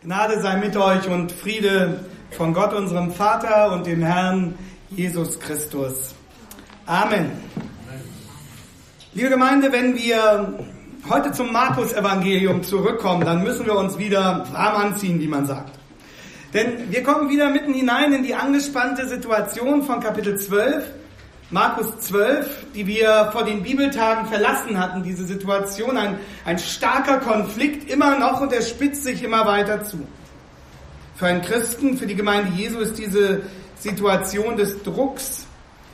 Gnade sei mit euch und Friede von Gott, unserem Vater und dem Herrn Jesus Christus. Amen. Liebe Gemeinde, wenn wir heute zum Markus-Evangelium zurückkommen, dann müssen wir uns wieder warm anziehen, wie man sagt. Denn wir kommen wieder mitten hinein in die angespannte Situation von Kapitel 12, Markus 12, die wir vor den Bibeltagen verlassen hatten, diese Situation, ein starker Konflikt immer noch und er spitzt sich immer weiter zu. Für einen Christen, für die Gemeinde Jesu ist diese Situation des Drucks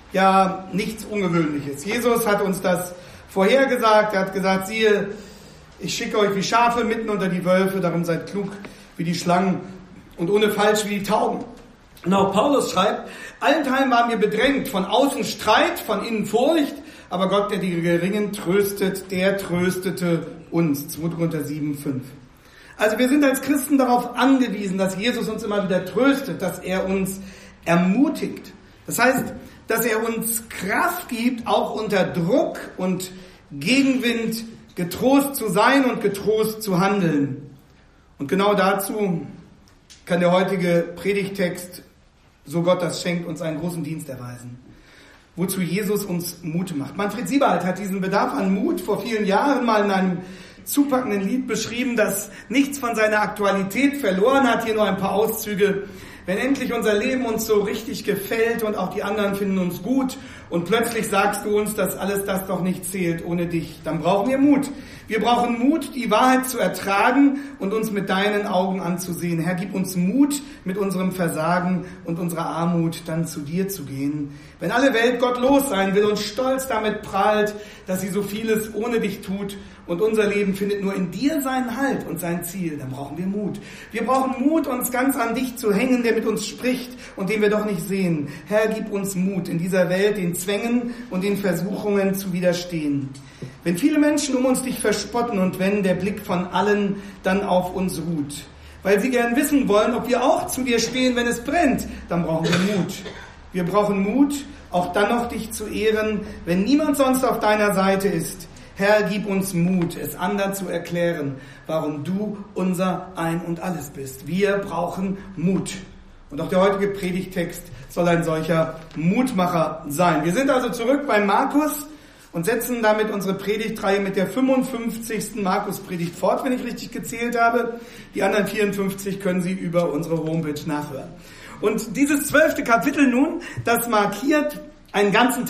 ja nichts Ungewöhnliches. Jesus hat uns das vorhergesagt, er hat gesagt, siehe, ich schicke euch wie Schafe mitten unter die Wölfe, darum seid klug wie die Schlangen und ohne Falsch wie die Tauben. Und auch Paulus schreibt, allenthalben waren wir bedrängt, von außen Streit, von innen Furcht, aber Gott, der die Geringen tröstet, der tröstete uns. 2. Korinther 7,5. Also wir sind als Christen darauf angewiesen, dass Jesus uns immer wieder tröstet, dass er uns ermutigt. Das heißt, dass er uns Kraft gibt, auch unter Druck und Gegenwind getrost zu sein und getrost zu handeln. Und genau dazu kann der heutige Predigttext, so Gott das schenkt, uns einen großen Dienst erweisen. Wozu Jesus uns Mut macht. Manfred Siebald hat diesen Bedarf an Mut vor vielen Jahren mal in einem zupackenden Lied beschrieben, das nichts von seiner Aktualität verloren hat. Hier nur ein paar Auszüge. Wenn endlich unser Leben uns so richtig gefällt und auch die anderen finden uns gut und plötzlich sagst du uns, dass alles das doch nicht zählt ohne dich, dann brauchen wir Mut. Wir brauchen Mut, die Wahrheit zu ertragen und uns mit deinen Augen anzusehen. Herr, gib uns Mut, mit unserem Versagen und unserer Armut dann zu dir zu gehen. Wenn alle Welt gottlos sein will und stolz damit prahlt, dass sie so vieles ohne dich tut und unser Leben findet nur in dir seinen Halt und sein Ziel, dann brauchen wir Mut. Wir brauchen Mut, uns ganz an dich zu hängen, der mit uns spricht und den wir doch nicht sehen. Herr, gib uns Mut, in dieser Welt den Zwängen und den Versuchungen zu widerstehen. Wenn viele Menschen um uns dich verspotten und wenn der Blick von allen dann auf uns ruht, weil sie gern wissen wollen, ob wir auch zu dir stehen, wenn es brennt, dann brauchen wir Mut. Wir brauchen Mut, auch dann noch dich zu ehren, wenn niemand sonst auf deiner Seite ist. Herr, gib uns Mut, es anderen zu erklären, warum du unser Ein und Alles bist. Wir brauchen Mut. Und auch der heutige Predigttext soll ein solcher Mutmacher sein. Wir sind also zurück bei Markus und setzen damit unsere Predigtreihe mit der 55. Markus-Predigt fort, wenn ich richtig gezählt habe. Die anderen 54 können Sie über unsere Homepage nachhören. Und dieses 12. Kapitel nun, das markiert einen ganzen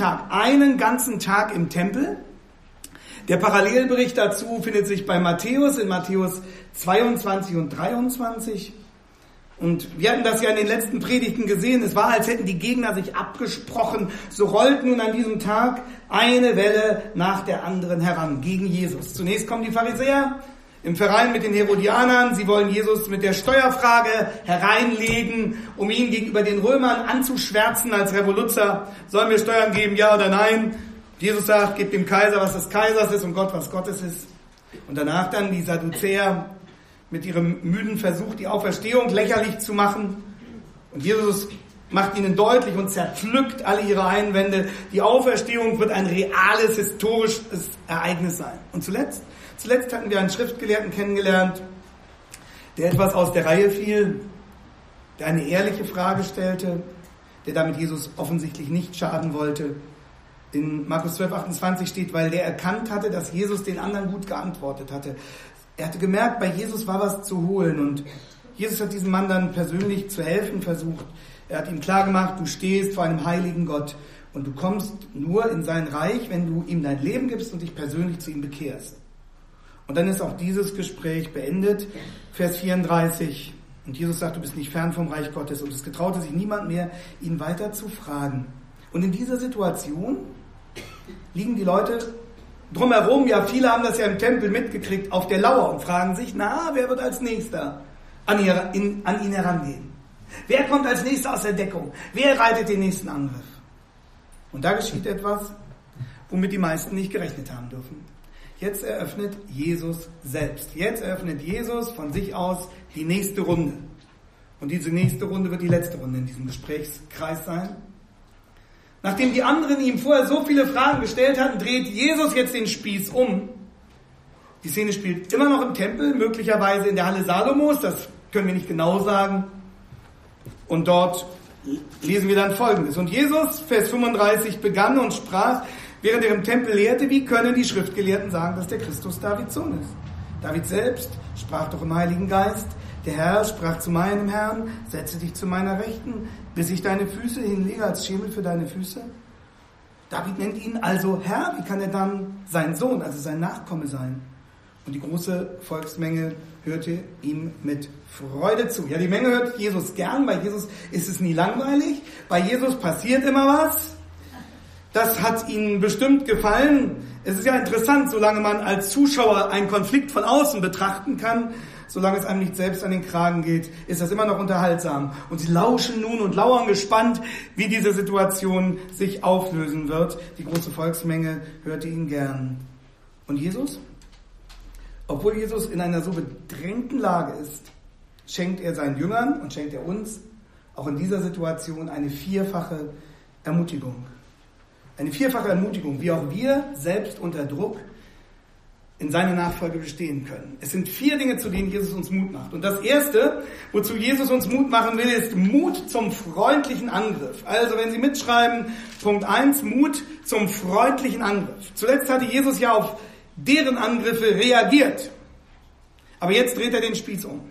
Tag im Tempel. Der Parallelbericht dazu findet sich bei Matthäus, in Matthäus 22 und 23. Und wir hatten das ja in den letzten Predigten gesehen. Es war, als hätten die Gegner sich abgesprochen. So rollt nun an diesem Tag eine Welle nach der anderen heran gegen Jesus. Zunächst kommen die Pharisäer im Verein mit den Herodianern. Sie wollen Jesus mit der Steuerfrage hereinlegen, um ihn gegenüber den Römern anzuschwärzen als Revoluzer. Sollen wir Steuern geben, ja oder nein? Jesus sagt, gebt dem Kaiser, was des Kaisers ist und Gott, was Gottes ist. Und danach dann die Sadduzäer mit ihrem müden Versuch, die Auferstehung lächerlich zu machen. Und Jesus macht ihnen deutlich und zerpflückt alle ihre Einwände. Die Auferstehung wird ein reales, historisches Ereignis sein. Und zuletzt hatten wir einen Schriftgelehrten kennengelernt, der etwas aus der Reihe fiel, der eine ehrliche Frage stellte, der damit Jesus offensichtlich nicht schaden wollte. In Markus 12, 28 steht, weil der erkannt hatte, dass Jesus den anderen gut geantwortet hatte. Er hatte gemerkt, bei Jesus war was zu holen und Jesus hat diesem Mann dann persönlich zu helfen versucht. Er hat ihm klargemacht, du stehst vor einem heiligen Gott und du kommst nur in sein Reich, wenn du ihm dein Leben gibst und dich persönlich zu ihm bekehrst. Und dann ist auch dieses Gespräch beendet, Vers 34. Und Jesus sagt, du bist nicht fern vom Reich Gottes und es getraute sich niemand mehr, ihn weiter zu fragen. Und in dieser Situation liegen die Leute drumherum, ja viele haben das ja im Tempel mitgekriegt, auf der Lauer und fragen sich, wer wird als Nächster an ihn herangehen? Wer kommt als Nächster aus der Deckung? Wer reitet den nächsten Angriff? Und da geschieht etwas, womit die meisten nicht gerechnet haben dürfen. Jetzt eröffnet Jesus selbst. Jetzt eröffnet Jesus von sich aus die nächste Runde. Und diese nächste Runde wird die letzte Runde in diesem Gesprächskreis sein. Nachdem die anderen ihm vorher so viele Fragen gestellt hatten, dreht Jesus jetzt den Spieß um. Die Szene spielt immer noch im Tempel, möglicherweise in der Halle Salomos. Das können wir nicht genau sagen. Und dort lesen wir dann Folgendes. Und Jesus, Vers 35, begann und sprach, während er im Tempel lehrte, wie können die Schriftgelehrten sagen, dass der Christus Davids Sohn ist? David selbst sprach doch im Heiligen Geist, der Herr sprach zu meinem Herrn, setze dich zu meiner Rechten, bis ich deine Füße hinlege als Schemel für deine Füße. David nennt ihn also Herr, wie kann er dann sein Sohn, also sein Nachkomme sein? Und die große Volksmenge hörte ihm mit Freude zu. Ja, die Menge hört Jesus gern, bei Jesus ist es nie langweilig, bei Jesus passiert immer was. Das hat ihnen bestimmt gefallen. Es ist ja interessant, solange man als Zuschauer einen Konflikt von außen betrachten kann, solange es einem nicht selbst an den Kragen geht, ist das immer noch unterhaltsam. Und sie lauschen nun und lauern gespannt, wie diese Situation sich auflösen wird. Die große Volksmenge hörte ihn gern. Und Jesus? Obwohl Jesus in einer so bedrängten Lage ist, schenkt er seinen Jüngern und schenkt er uns auch in dieser Situation eine vierfache Ermutigung. Eine vierfache Ermutigung, wie auch wir selbst unter Druck in seine Nachfolge bestehen können. Es sind 4 Dinge, zu denen Jesus uns Mut macht. Und das erste, wozu Jesus uns Mut machen will, ist Mut zum freundlichen Angriff. Also wenn Sie mitschreiben, Punkt 1, Mut zum freundlichen Angriff. Zuletzt hatte Jesus ja auf deren Angriffe reagiert. Aber jetzt dreht er den Spieß um.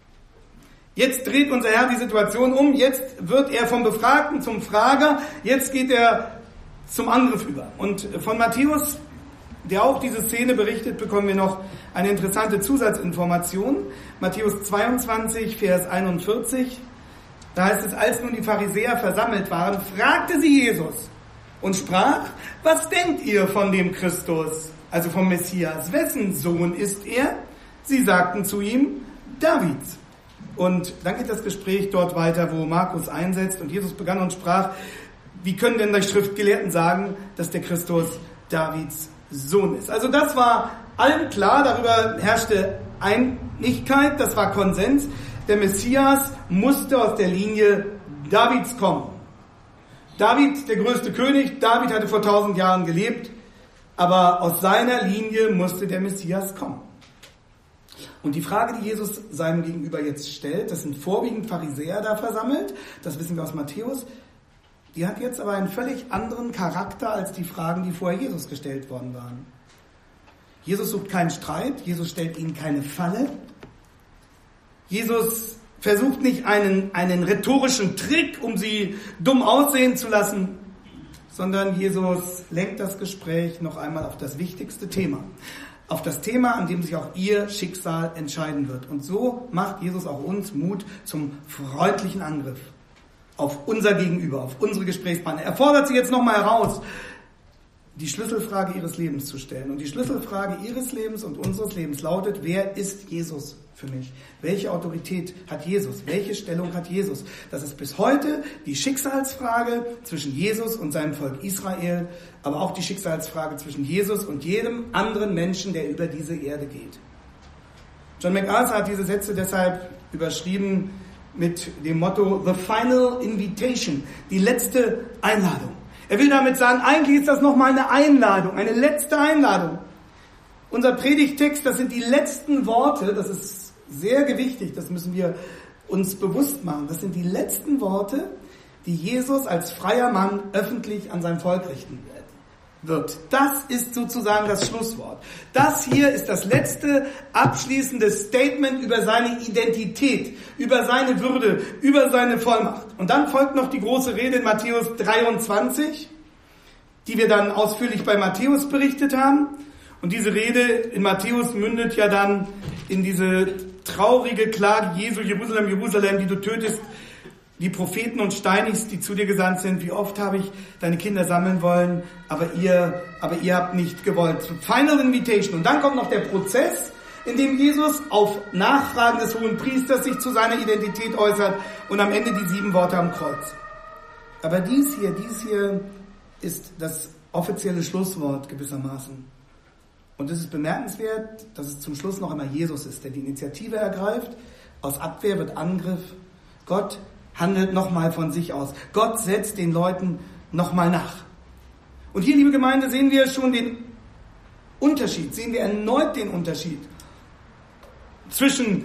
Jetzt dreht unser Herr die Situation um. Jetzt wird er vom Befragten zum Frager. Jetzt geht er zum Angriff über. Und von Matthäus, der auch diese Szene berichtet, bekommen wir noch eine interessante Zusatzinformation. Matthäus 22, Vers 41. Da heißt es, als nun die Pharisäer versammelt waren, fragte sie Jesus und sprach, was denkt ihr von dem Christus, also vom Messias? Wessen Sohn ist er? Sie sagten zu ihm, Davids. Und dann geht das Gespräch dort weiter, wo Markus einsetzt und Jesus begann und sprach, wie können denn die Schriftgelehrten sagen, dass der Christus Davids Sohn ist? Also das war allen klar, darüber herrschte Einigkeit, das war Konsens. Der Messias musste aus der Linie Davids kommen. David, der größte König, David hatte vor 1000 Jahren gelebt, aber aus seiner Linie musste der Messias kommen. Und die Frage, die Jesus seinem Gegenüber jetzt stellt, das sind vorwiegend Pharisäer da versammelt, das wissen wir aus Matthäus, die hat jetzt aber einen völlig anderen Charakter als die Fragen, die vorher Jesus gestellt worden waren. Jesus sucht keinen Streit, Jesus stellt ihnen keine Falle. Jesus versucht nicht einen rhetorischen Trick, um sie dumm aussehen zu lassen, sondern Jesus lenkt das Gespräch noch einmal auf das wichtigste Thema. Auf das Thema, an dem sich auch ihr Schicksal entscheiden wird. Und so macht Jesus auch uns Mut zum freundlichen Angriff auf unser Gegenüber, auf unsere Gesprächspartner. Er fordert sie jetzt nochmal heraus, die Schlüsselfrage ihres Lebens zu stellen. Und die Schlüsselfrage ihres Lebens und unseres Lebens lautet, wer ist Jesus für mich? Welche Autorität hat Jesus? Welche Stellung hat Jesus? Das ist bis heute die Schicksalsfrage zwischen Jesus und seinem Volk Israel, aber auch die Schicksalsfrage zwischen Jesus und jedem anderen Menschen, der über diese Erde geht. John MacArthur hat diese Sätze deshalb überschrieben mit dem Motto The Final Invitation, die letzte Einladung. Er will damit sagen, eigentlich ist das nochmal eine Einladung, eine letzte Einladung. Unser Predigttext, das sind die letzten Worte, das ist sehr gewichtig, das müssen wir uns bewusst machen. Das sind die letzten Worte, die Jesus als freier Mann öffentlich an sein Volk richten wird. Das ist sozusagen das Schlusswort. Das hier ist das letzte abschließende Statement über seine Identität, über seine Würde, über seine Vollmacht. Und dann folgt noch die große Rede in Matthäus 23, die wir dann ausführlich bei Matthäus berichtet haben. Und diese Rede in Matthäus mündet ja dann in diese traurige Klage Jesu, Jerusalem, Jerusalem, die du tötest, die Propheten und steinigst, die zu dir gesandt sind. Wie oft habe ich deine Kinder sammeln wollen, aber ihr habt nicht gewollt. Final Invitation. Und dann kommt noch der Prozess, in dem Jesus auf Nachfragen des Hohenpriesters sich zu seiner Identität äußert und am Ende die 7 Worte am Kreuz. Aber dies hier ist das offizielle Schlusswort gewissermaßen. Und es ist bemerkenswert, dass es zum Schluss noch einmal Jesus ist, der die Initiative ergreift. Aus Abwehr wird Angriff. Gott handelt nochmal von sich aus. Gott setzt den Leuten nochmal nach. Und hier, liebe Gemeinde, sehen wir schon den Unterschied, sehen wir erneut den Unterschied zwischen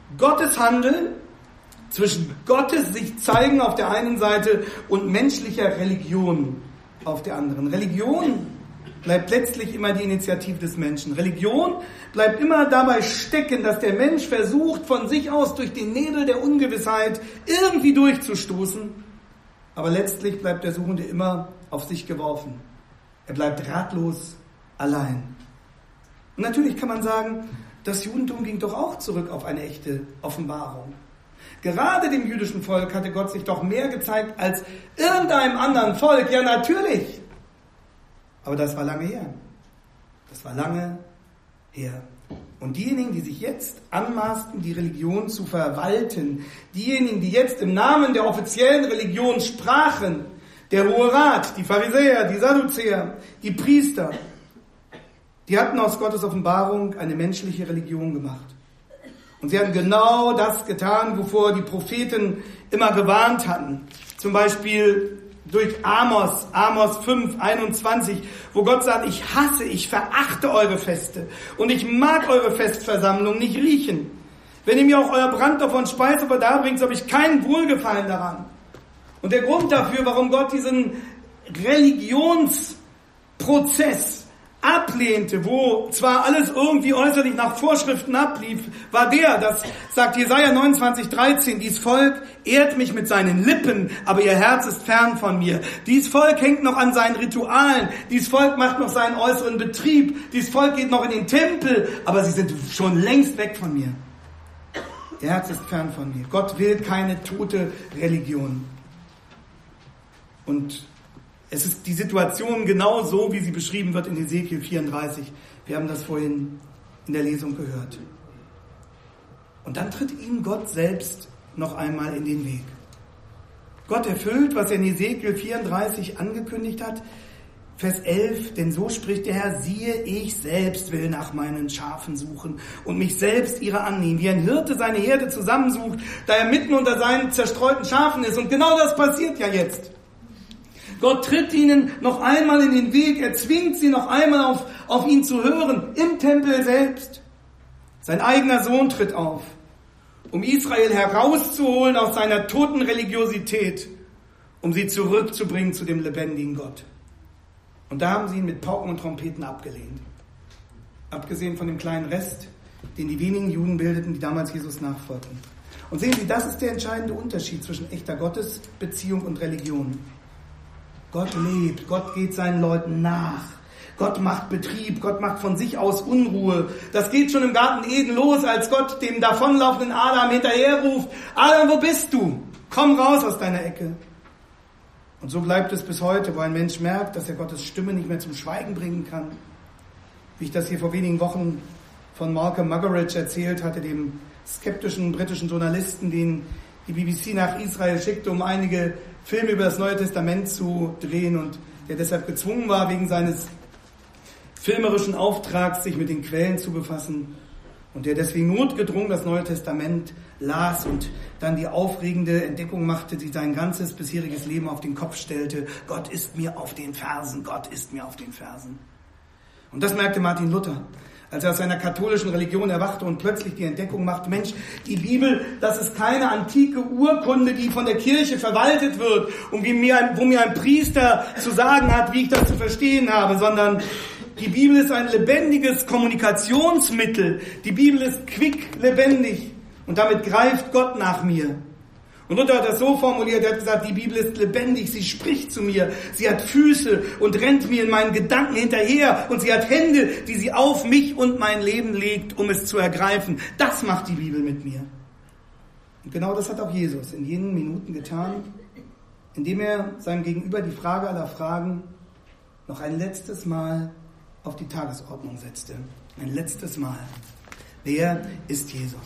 Gottes Handeln, zwischen Gottes sich zeigen auf der einen Seite und menschlicher Religion auf der anderen. Religion bleibt letztlich immer die Initiative des Menschen. Religion bleibt immer dabei stecken, dass der Mensch versucht, von sich aus durch den Nebel der Ungewissheit irgendwie durchzustoßen. Aber letztlich bleibt der Suchende immer auf sich geworfen. Er bleibt ratlos allein. Und natürlich kann man sagen, das Judentum ging doch auch zurück auf eine echte Offenbarung. Gerade dem jüdischen Volk hatte Gott sich doch mehr gezeigt als irgendeinem anderen Volk. Ja, natürlich. Aber das war lange her. Das war lange her. Und diejenigen, die sich jetzt anmaßten, die Religion zu verwalten, diejenigen, die jetzt im Namen der offiziellen Religion sprachen, der Hohe Rat, die Pharisäer, die Sadduzäer, die Priester, die hatten aus Gottes Offenbarung eine menschliche Religion gemacht. Und sie hatten genau das getan, wovor die Propheten immer gewarnt hatten. Zum Beispiel durch Amos 5, 21, wo Gott sagt, ich verachte eure Feste und ich mag eure Festversammlung nicht riechen. Wenn ihr mir auch euer Brandopfer und Speisopfer darbringt, so habe ich keinen Wohlgefallen daran. Und der Grund dafür, warum Gott diesen Religionsprozess ablehnte, wo zwar alles irgendwie äußerlich nach Vorschriften ablief, war das sagt Jesaja 29,13, dies Volk ehrt mich mit seinen Lippen, aber ihr Herz ist fern von mir. Dies Volk hängt noch an seinen Ritualen, dies Volk macht noch seinen äußeren Betrieb, dies Volk geht noch in den Tempel, aber sie sind schon längst weg von mir. Ihr Herz ist fern von mir. Gott will keine tote Religion. Und es ist die Situation genau so, wie sie beschrieben wird in Hesekiel 34. Wir haben das vorhin in der Lesung gehört. Und dann tritt ihnen Gott selbst noch einmal in den Weg. Gott erfüllt, was er in Hesekiel 34 angekündigt hat. Vers 11, denn so spricht der Herr, siehe, ich selbst will nach meinen Schafen suchen und mich selbst ihrer annehmen, wie ein Hirte seine Herde zusammensucht, da er mitten unter seinen zerstreuten Schafen ist. Und genau das passiert ja jetzt. Gott tritt ihnen noch einmal in den Weg, er zwingt sie noch einmal auf ihn zu hören, im Tempel selbst. Sein eigener Sohn tritt auf, um Israel herauszuholen aus seiner toten Religiosität, um sie zurückzubringen zu dem lebendigen Gott. Und da haben sie ihn mit Pauken und Trompeten abgelehnt. Abgesehen von dem kleinen Rest, den die wenigen Juden bildeten, die damals Jesus nachfolgten. Und sehen Sie, das ist der entscheidende Unterschied zwischen echter Gottesbeziehung und Religion. Gott lebt, Gott geht seinen Leuten nach. Gott macht Betrieb, Gott macht von sich aus Unruhe. Das geht schon im Garten Eden los, als Gott dem davonlaufenden Adam hinterherruft, Adam, wo bist du? Komm raus aus deiner Ecke. Und so bleibt es bis heute, wo ein Mensch merkt, dass er Gottes Stimme nicht mehr zum Schweigen bringen kann. Wie ich das hier vor wenigen Wochen von Malcolm Muggeridge erzählt hatte, dem skeptischen britischen Journalisten, den die BBC nach Israel schickte, um einige Filme über das Neue Testament zu drehen und der deshalb gezwungen war, wegen seines filmerischen Auftrags, sich mit den Quellen zu befassen und der deswegen notgedrungen das Neue Testament las und dann die aufregende Entdeckung machte, die sein ganzes bisheriges Leben auf den Kopf stellte. Gott ist mir auf den Fersen, Gott ist mir auf den Fersen. Und das merkte Martin Luther, als er aus seiner katholischen Religion erwachte und plötzlich die Entdeckung machte, Mensch, die Bibel, das ist keine antike Urkunde, die von der Kirche verwaltet wird und wo mir ein Priester zu sagen hat, wie ich das zu verstehen habe, sondern die Bibel ist ein lebendiges Kommunikationsmittel. Die Bibel ist quick, lebendig und damit greift Gott nach mir. Und Luther hat das so formuliert, er hat gesagt, die Bibel ist lebendig, sie spricht zu mir, sie hat Füße und rennt mir in meinen Gedanken hinterher und sie hat Hände, die sie auf mich und mein Leben legt, um es zu ergreifen. Das macht die Bibel mit mir. Und genau das hat auch Jesus in jenen Minuten getan, indem er seinem Gegenüber die Frage aller Fragen noch ein letztes Mal auf die Tagesordnung setzte. Ein letztes Mal. Wer ist Jesus?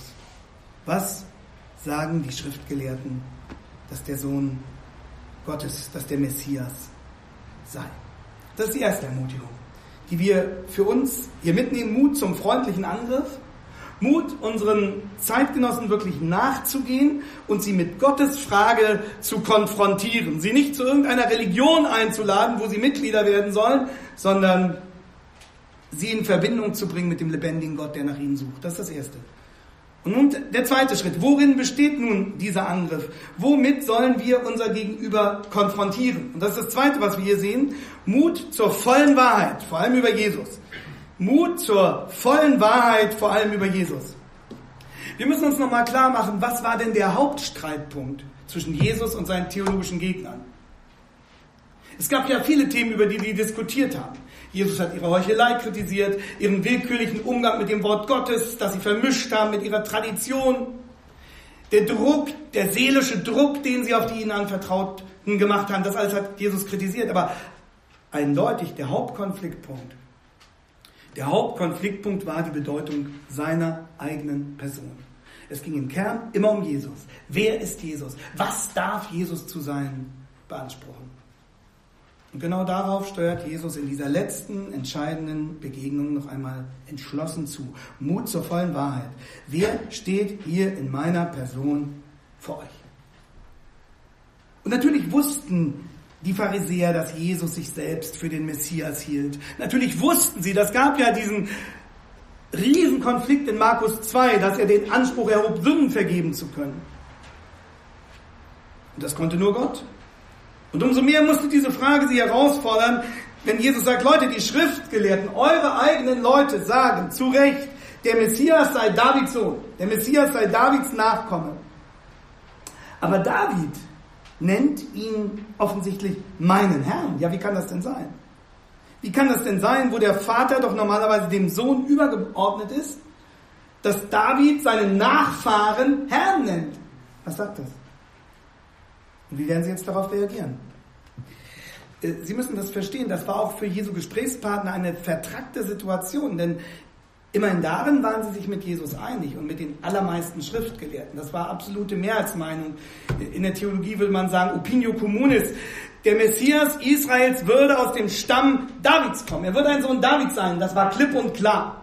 Was sagen die Schriftgelehrten, dass der Sohn Gottes, dass der Messias sei? Das ist die erste Ermutigung, die wir für uns hier mitnehmen. Mut zum freundlichen Angriff, Mut, unseren Zeitgenossen wirklich nachzugehen und sie mit Gottes Frage zu konfrontieren. Sie nicht zu irgendeiner Religion einzuladen, wo sie Mitglieder werden sollen, sondern sie in Verbindung zu bringen mit dem lebendigen Gott, der nach ihnen sucht. Das ist das Erste. Und nun der zweite Schritt. Worin besteht nun dieser Angriff? Womit sollen wir unser Gegenüber konfrontieren? Und das ist das Zweite, was wir hier sehen. Mut zur vollen Wahrheit, vor allem über Jesus. Mut zur vollen Wahrheit, vor allem über Jesus. Wir müssen uns nochmal klar machen, was war denn der Hauptstreitpunkt zwischen Jesus und seinen theologischen Gegnern? Es gab ja viele Themen, über die die diskutiert haben. Jesus hat ihre Heuchelei kritisiert, ihren willkürlichen Umgang mit dem Wort Gottes, das sie vermischt haben mit ihrer Tradition. Der Druck, der seelische Druck, den sie auf die ihnen Anvertrauten gemacht haben, das alles hat Jesus kritisiert. Aber eindeutig der Hauptkonfliktpunkt war die Bedeutung seiner eigenen Person. Es ging im Kern immer um Jesus. Wer ist Jesus? Was darf Jesus zu sein beanspruchen? Und genau darauf steuert Jesus in dieser letzten, entscheidenden Begegnung noch einmal entschlossen zu. Mut zur vollen Wahrheit. Wer steht hier in meiner Person vor euch? Und natürlich wussten die Pharisäer, dass Jesus sich selbst für den Messias hielt. Natürlich wussten sie, das gab ja diesen Riesenkonflikt in Markus 2, dass er den Anspruch erhob, Sünden vergeben zu können. Und das konnte nur Gott. Und umso mehr musste diese Frage sie herausfordern, wenn Jesus sagt, Leute, die Schriftgelehrten, eure eigenen Leute sagen zu Recht, der Messias sei Davids Sohn, der Messias sei Davids Nachkomme. Aber David nennt ihn offensichtlich meinen Herrn. Ja, wie kann das denn sein? Wie kann das denn sein, wo der Vater doch normalerweise dem Sohn übergeordnet ist, dass David seinen Nachfahren Herrn nennt? Was sagt das? Und wie werden Sie jetzt darauf reagieren? Sie müssen das verstehen, das war auch für Jesu Gesprächspartner eine vertrackte Situation, denn immerhin darin waren sie sich mit Jesus einig und mit den allermeisten Schriftgelehrten. Das war absolute Mehrheitsmeinung. In der Theologie würde man sagen, opinio communis. Der Messias Israels würde aus dem Stamm Davids kommen. Er würde ein Sohn Davids sein. Das war klipp und klar.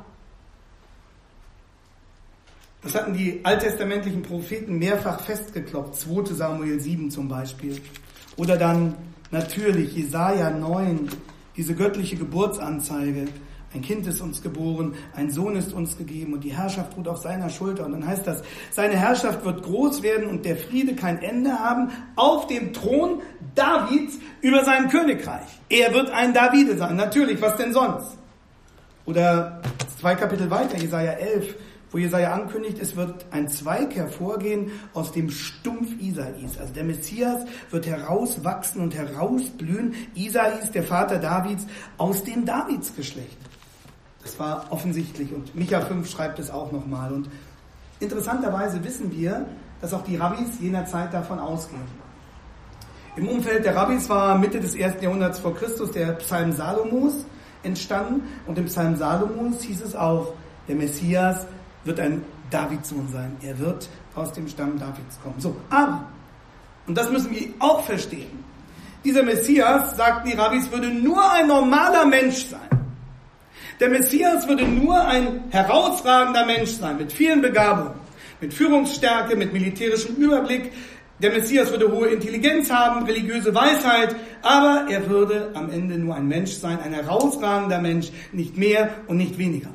Das hatten die alttestamentlichen Propheten mehrfach festgeklopft. 2. Samuel 7 zum Beispiel. Oder dann natürlich Jesaja 9, diese göttliche Geburtsanzeige. Ein Kind ist uns geboren, ein Sohn ist uns gegeben und die Herrschaft ruht auf seiner Schulter. Und dann heißt das, seine Herrschaft wird groß werden und der Friede kein Ende haben auf dem Thron Davids über seinem Königreich. Er wird ein Davide sein. Natürlich, was denn sonst? Oder 2 Kapitel weiter, Jesaja 11, wo Jesaja ankündigt, es wird ein Zweig hervorgehen aus dem Stumpf Isais. Also der Messias wird herauswachsen und herausblühen. Isais, der Vater Davids, aus dem Davidsgeschlecht. Das war offensichtlich und Micha 5 schreibt es auch nochmal. Und interessanterweise wissen wir, dass auch die Rabbis jener Zeit davon ausgehen. Im Umfeld der Rabbis war Mitte des 1. Jahrhunderts vor Christus der Psalm Salomos entstanden. Und im Psalm Salomos hieß es auch, der Messias wird ein Davidssohn sein. Er wird aus dem Stamm Davids kommen. So, aber, und das müssen wir auch verstehen, dieser Messias, sagten die Rabbis, würde nur ein normaler Mensch sein. Der Messias würde nur ein herausragender Mensch sein, mit vielen Begabungen, mit Führungsstärke, mit militärischem Überblick. Der Messias würde hohe Intelligenz haben, religiöse Weisheit, aber er würde am Ende nur ein Mensch sein, ein herausragender Mensch, nicht mehr und nicht weniger.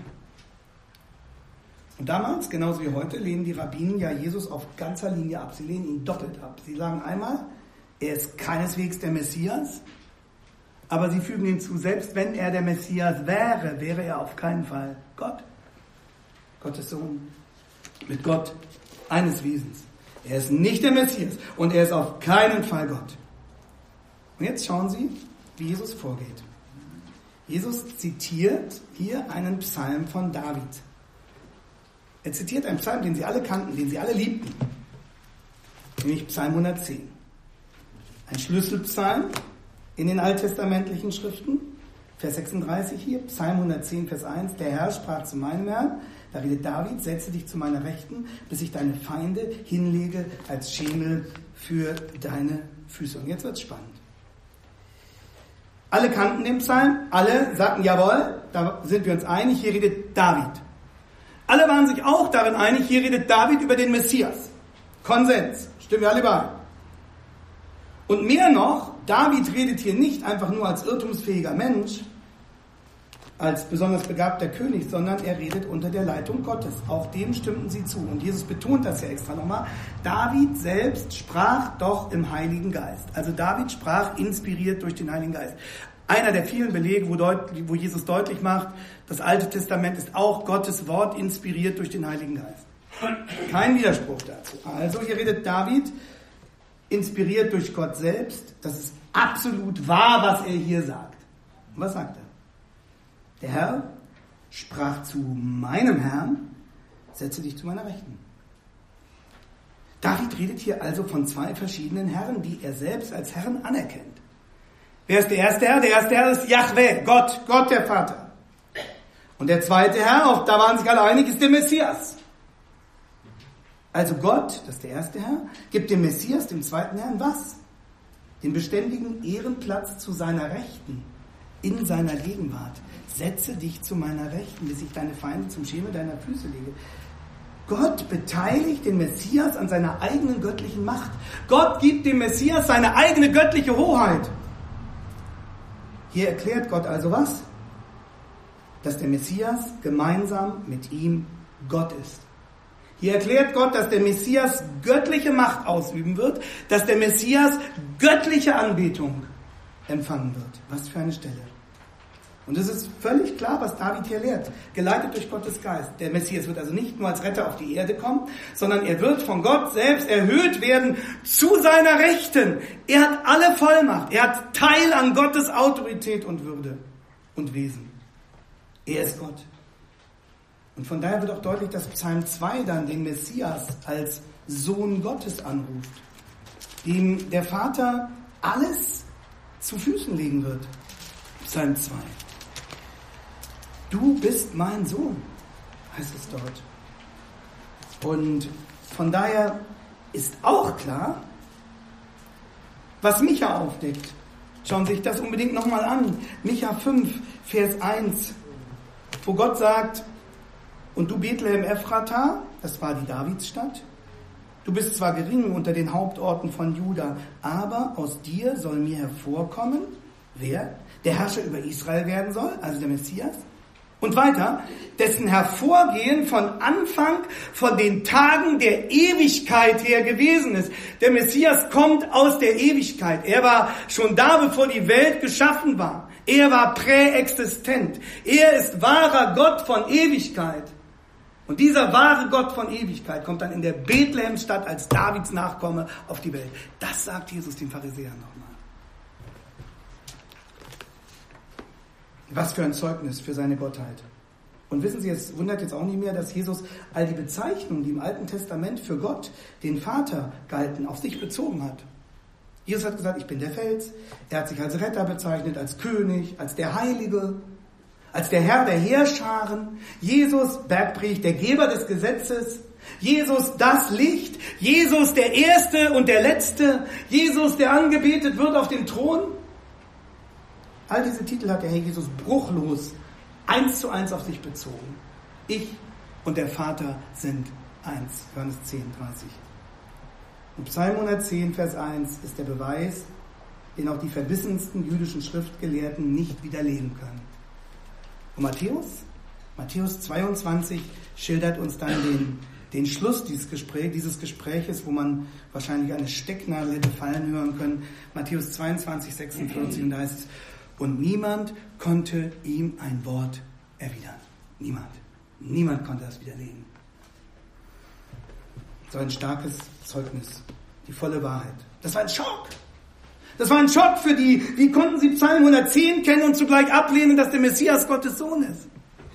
Und damals, genauso wie heute, lehnen die Rabbinen ja Jesus auf ganzer Linie ab. Sie lehnen ihn doppelt ab. Sie sagen einmal, er ist keineswegs der Messias, aber sie fügen hinzu, selbst wenn er der Messias wäre, wäre er auf keinen Fall Gott. Gottes Sohn, mit Gott eines Wesens. Er ist nicht der Messias und er ist auf keinen Fall Gott. Und jetzt schauen Sie, wie Jesus vorgeht. Jesus zitiert hier einen Psalm von David. Er zitiert einen Psalm, den sie alle kannten, den sie alle liebten, nämlich Psalm 110. Ein Schlüsselpsalm in den alttestamentlichen Schriften, Vers 36 hier, Psalm 110, Vers 1, der Herr sprach zu meinem Herrn, da redet David, setze dich zu meiner Rechten, bis ich deine Feinde hinlege als Schemel für deine Füße. Und jetzt wird's spannend. Alle kannten den Psalm, alle sagten, jawohl, da sind wir uns einig, hier redet David. Alle waren sich auch darin einig, hier redet David über den Messias. Konsens, stimmen wir alle bei. Und mehr noch, David redet hier nicht einfach nur als irrtumsfähiger Mensch, als besonders begabter König, sondern er redet unter der Leitung Gottes. Auch dem stimmten sie zu. Und Jesus betont das ja extra nochmal. David selbst sprach doch im Heiligen Geist. Also David sprach inspiriert durch den Heiligen Geist. Einer der vielen Belege, wo Jesus deutlich macht, das Alte Testament ist auch Gottes Wort inspiriert durch den Heiligen Geist. Kein Widerspruch dazu. Also hier redet David inspiriert durch Gott selbst. Das ist absolut wahr, was er hier sagt. Und was sagt er? Der Herr sprach zu meinem Herrn, setze dich zu meiner Rechten. David redet hier also von zwei verschiedenen Herren, die er selbst als Herren anerkennt. Wer ist der erste Herr? Der erste Herr ist Jahwe, Gott der Vater. Und der zweite Herr, auch da waren sich alle einig, ist der Messias. Also Gott, das ist der erste Herr, gibt dem Messias, dem zweiten Herrn, was? Den beständigen Ehrenplatz zu seiner Rechten, in seiner Gegenwart. Setze dich zu meiner Rechten, bis ich deine Feinde zum Schemel deiner Füße lege. Gott beteiligt den Messias an seiner eigenen göttlichen Macht. Gott gibt dem Messias seine eigene göttliche Hoheit. Hier erklärt Gott also was? Dass der Messias gemeinsam mit ihm Gott ist. Hier erklärt Gott, dass der Messias göttliche Macht ausüben wird, dass der Messias göttliche Anbetung empfangen wird. Was für eine Stelle. Und es ist völlig klar, was David hier lehrt, geleitet durch Gottes Geist. Der Messias wird also nicht nur als Retter auf die Erde kommen, sondern er wird von Gott selbst erhöht werden zu seiner Rechten. Er hat alle Vollmacht, er hat Teil an Gottes Autorität und Würde und Wesen. Er ist Gott. Und von daher wird auch deutlich, dass Psalm 2 dann den Messias als Sohn Gottes anruft, dem der Vater alles zu Füßen legen wird. Psalm 2. Du bist mein Sohn, heißt es dort. Und von daher ist auch klar, was Micha aufdeckt. Schauen Sie sich das unbedingt nochmal an. Micha 5, Vers 1, wo Gott sagt, und du Bethlehem Ephrata, das war die Davidsstadt, du bist zwar gering unter den Hauptorten von Juda, aber aus dir soll mir hervorkommen, wer? Der Herrscher über Israel werden soll, also der Messias. Und weiter, dessen Hervorgehen von Anfang, von den Tagen der Ewigkeit her gewesen ist. Der Messias kommt aus der Ewigkeit. Er war schon da, bevor die Welt geschaffen war. Er war präexistent. Er ist wahrer Gott von Ewigkeit. Und dieser wahre Gott von Ewigkeit kommt dann in der Bethlehemstadt als Davids Nachkomme auf die Welt. Das sagt Jesus den Pharisäern nochmal. Was für ein Zeugnis für seine Gottheit. Und wissen Sie, es wundert jetzt auch nicht mehr, dass Jesus all die Bezeichnungen, die im Alten Testament für Gott, den Vater, galten, auf sich bezogen hat. Jesus hat gesagt, ich bin der Fels. Er hat sich als Retter bezeichnet, als König, als der Heilige, als der Herr der Heerscharen. Jesus, Bergpredigt, der Geber des Gesetzes. Jesus, das Licht. Jesus, der Erste und der Letzte. Jesus, der angebetet wird auf dem Thron. All diese Titel hat der Herr Jesus bruchlos 1:1 auf sich bezogen. Ich und der Vater sind eins. Johannes 10, 30. Und Psalm 110, Vers 1 ist der Beweis, den auch die verbissensten jüdischen Schriftgelehrten nicht widerlegen können. Und Matthäus 22 schildert uns dann den Schluss dieses Gespräches, wo man wahrscheinlich eine Stecknadel hätte fallen hören können. Matthäus 22, 46, und da heißt es, und niemand konnte ihm ein Wort erwidern. Niemand konnte das widerlegen. So ein starkes Zeugnis, die volle Wahrheit. Das war ein Schock. Das war ein Schock für die. Wie konnten sie Psalm 110 kennen und zugleich ablehnen, dass der Messias Gottes Sohn ist?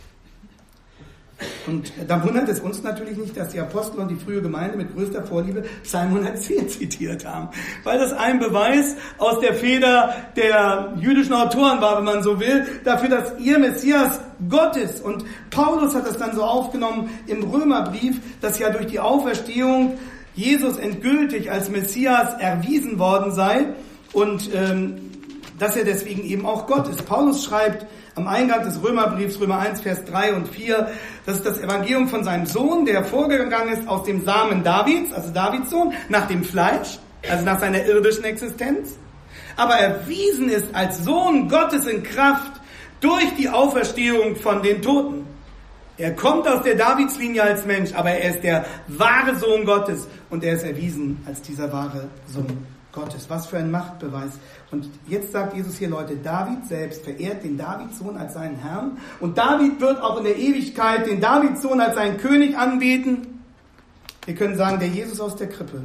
Und da wundert es uns natürlich nicht, dass die Apostel und die frühe Gemeinde mit größter Vorliebe Psalm 110 zitiert haben. Weil das ein Beweis aus der Feder der jüdischen Autoren war, wenn man so will, dafür, dass ihr Messias Gott ist. Und Paulus hat das dann so aufgenommen im Römerbrief, dass ja durch die Auferstehung Jesus endgültig als Messias erwiesen worden sei und dass er deswegen eben auch Gott ist. Paulus schreibt am Eingang des Römerbriefs, Römer 1, Vers 3 und 4, das ist das Evangelium von seinem Sohn, der hervorgegangen ist aus dem Samen Davids, also Davids Sohn, nach dem Fleisch, also nach seiner irdischen Existenz, aber erwiesen ist als Sohn Gottes in Kraft durch die Auferstehung von den Toten. Er kommt aus der Davidslinie als Mensch, aber er ist der wahre Sohn Gottes und er ist erwiesen als dieser wahre Sohn Gottes. Was für ein Machtbeweis. Und jetzt sagt Jesus hier, Leute, David selbst verehrt den Davidssohn als seinen Herrn und David wird auch in der Ewigkeit den Davidssohn als seinen König anbeten. Wir können sagen, der Jesus aus der Krippe,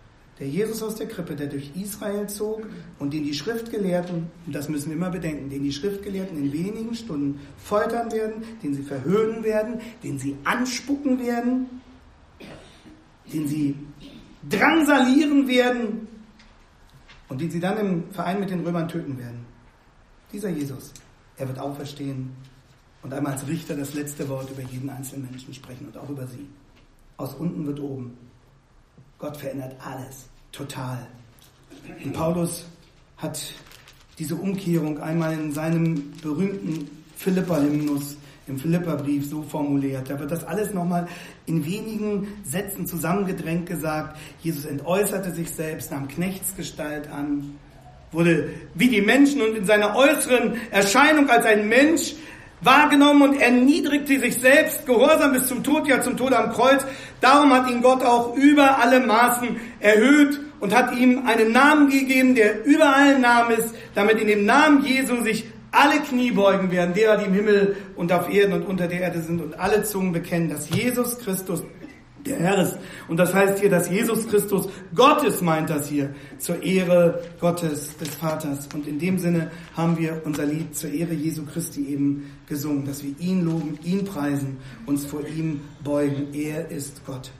der durch Israel zog und den die Schriftgelehrten, und das müssen wir immer bedenken, den die Schriftgelehrten in wenigen Stunden foltern werden, den sie verhöhnen werden, den sie anspucken werden, den sie drangsalieren werden und den sie dann im Verein mit den Römern töten werden. Dieser Jesus, er wird auferstehen und einmal als Richter das letzte Wort über jeden einzelnen Menschen sprechen und auch über sie. Aus unten wird oben. Gott verändert alles, total. Und Paulus hat diese Umkehrung einmal in seinem berühmten Philipper-Hymnus, im Philipperbrief so formuliert. Da wird das alles nochmal in wenigen Sätzen zusammengedrängt gesagt. Jesus entäußerte sich selbst, nahm Knechtsgestalt an, wurde wie die Menschen und in seiner äußeren Erscheinung als ein Mensch wahrgenommen und erniedrigte sich selbst, gehorsam bis zum Tod, ja zum Tod am Kreuz. Darum hat ihn Gott auch über alle Maßen erhöht und hat ihm einen Namen gegeben, der über allen Namen ist, damit in dem Namen Jesu sich alle Knie beugen werden, derer, die im Himmel und auf Erden und unter der Erde sind und alle Zungen bekennen, dass Jesus Christus der Herr ist. Und das heißt hier, dass Jesus Christus Gottes meint das hier, zur Ehre Gottes, des Vaters. Und in dem Sinne haben wir unser Lied zur Ehre Jesu Christi eben gesungen, dass wir ihn loben, ihn preisen, uns vor ihm beugen. Er ist Gott.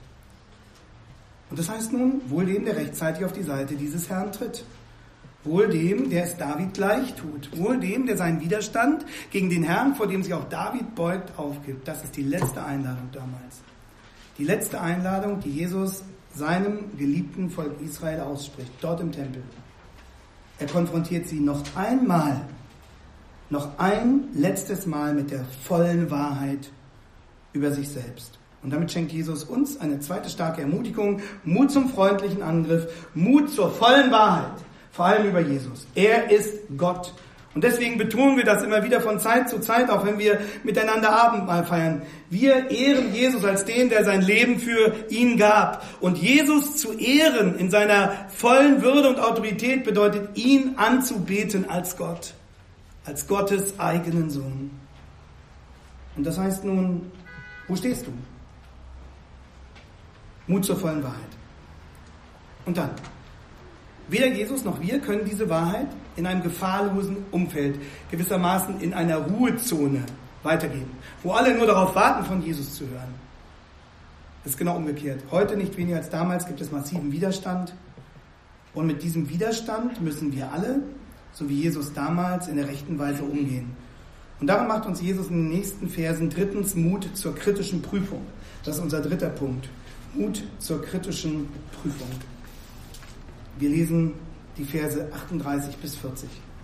Und das heißt nun, wohl dem, der rechtzeitig auf die Seite dieses Herrn tritt. Wohl dem, der es David gleich tut. Wohl dem, der seinen Widerstand gegen den Herrn, vor dem sich auch David beugt, aufgibt. Das ist die letzte Einladung damals. Die letzte Einladung, die Jesus seinem geliebten Volk Israel ausspricht, dort im Tempel. Er konfrontiert sie noch einmal, noch ein letztes Mal mit der vollen Wahrheit über sich selbst. Und damit schenkt Jesus uns eine zweite starke Ermutigung, Mut zum freundlichen Angriff, Mut zur vollen Wahrheit, vor allem über Jesus. Er ist Gott. Und deswegen betonen wir das immer wieder von Zeit zu Zeit, auch wenn wir miteinander Abendmahl feiern. Wir ehren Jesus als den, der sein Leben für ihn gab. Und Jesus zu ehren in seiner vollen Würde und Autorität bedeutet, ihn anzubeten als Gott, als Gottes eigenen Sohn. Und das heißt nun, wo stehst du? Mut zur vollen Wahrheit. Und dann, weder Jesus noch wir können diese Wahrheit in einem gefahrlosen Umfeld, gewissermaßen in einer Ruhezone weitergeben, wo alle nur darauf warten, von Jesus zu hören. Das ist genau umgekehrt. Heute nicht weniger als damals gibt es massiven Widerstand. Und mit diesem Widerstand müssen wir alle, so wie Jesus damals, in der rechten Weise umgehen. Und darum macht uns Jesus in den nächsten Versen drittens Mut zur kritischen Prüfung. Das ist unser dritter Punkt. Mut zur kritischen Prüfung. Wir lesen die Verse 38 bis 40.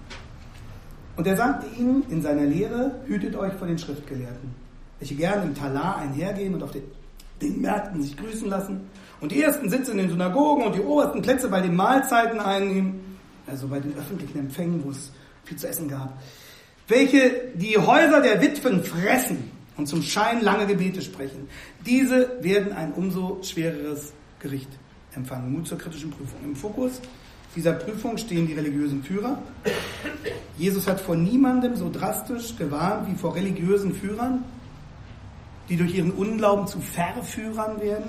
Und er sagte ihnen in seiner Lehre, hütet euch vor den Schriftgelehrten, welche gerne im Talar einhergehen und auf den Märkten sich grüßen lassen und die ersten Sitze in den Synagogen und die obersten Plätze bei den Mahlzeiten einnehmen, also bei den öffentlichen Empfängen, wo es viel zu essen gab, welche die Häuser der Witwen fressen und zum Schein lange Gebete sprechen. Diese werden ein umso schwereres Gericht empfangen. Mut zur kritischen Prüfung. Im Fokus dieser Prüfung stehen die religiösen Führer. Jesus hat vor niemandem so drastisch gewarnt wie vor religiösen Führern, die durch ihren Unglauben zu Verführern werden.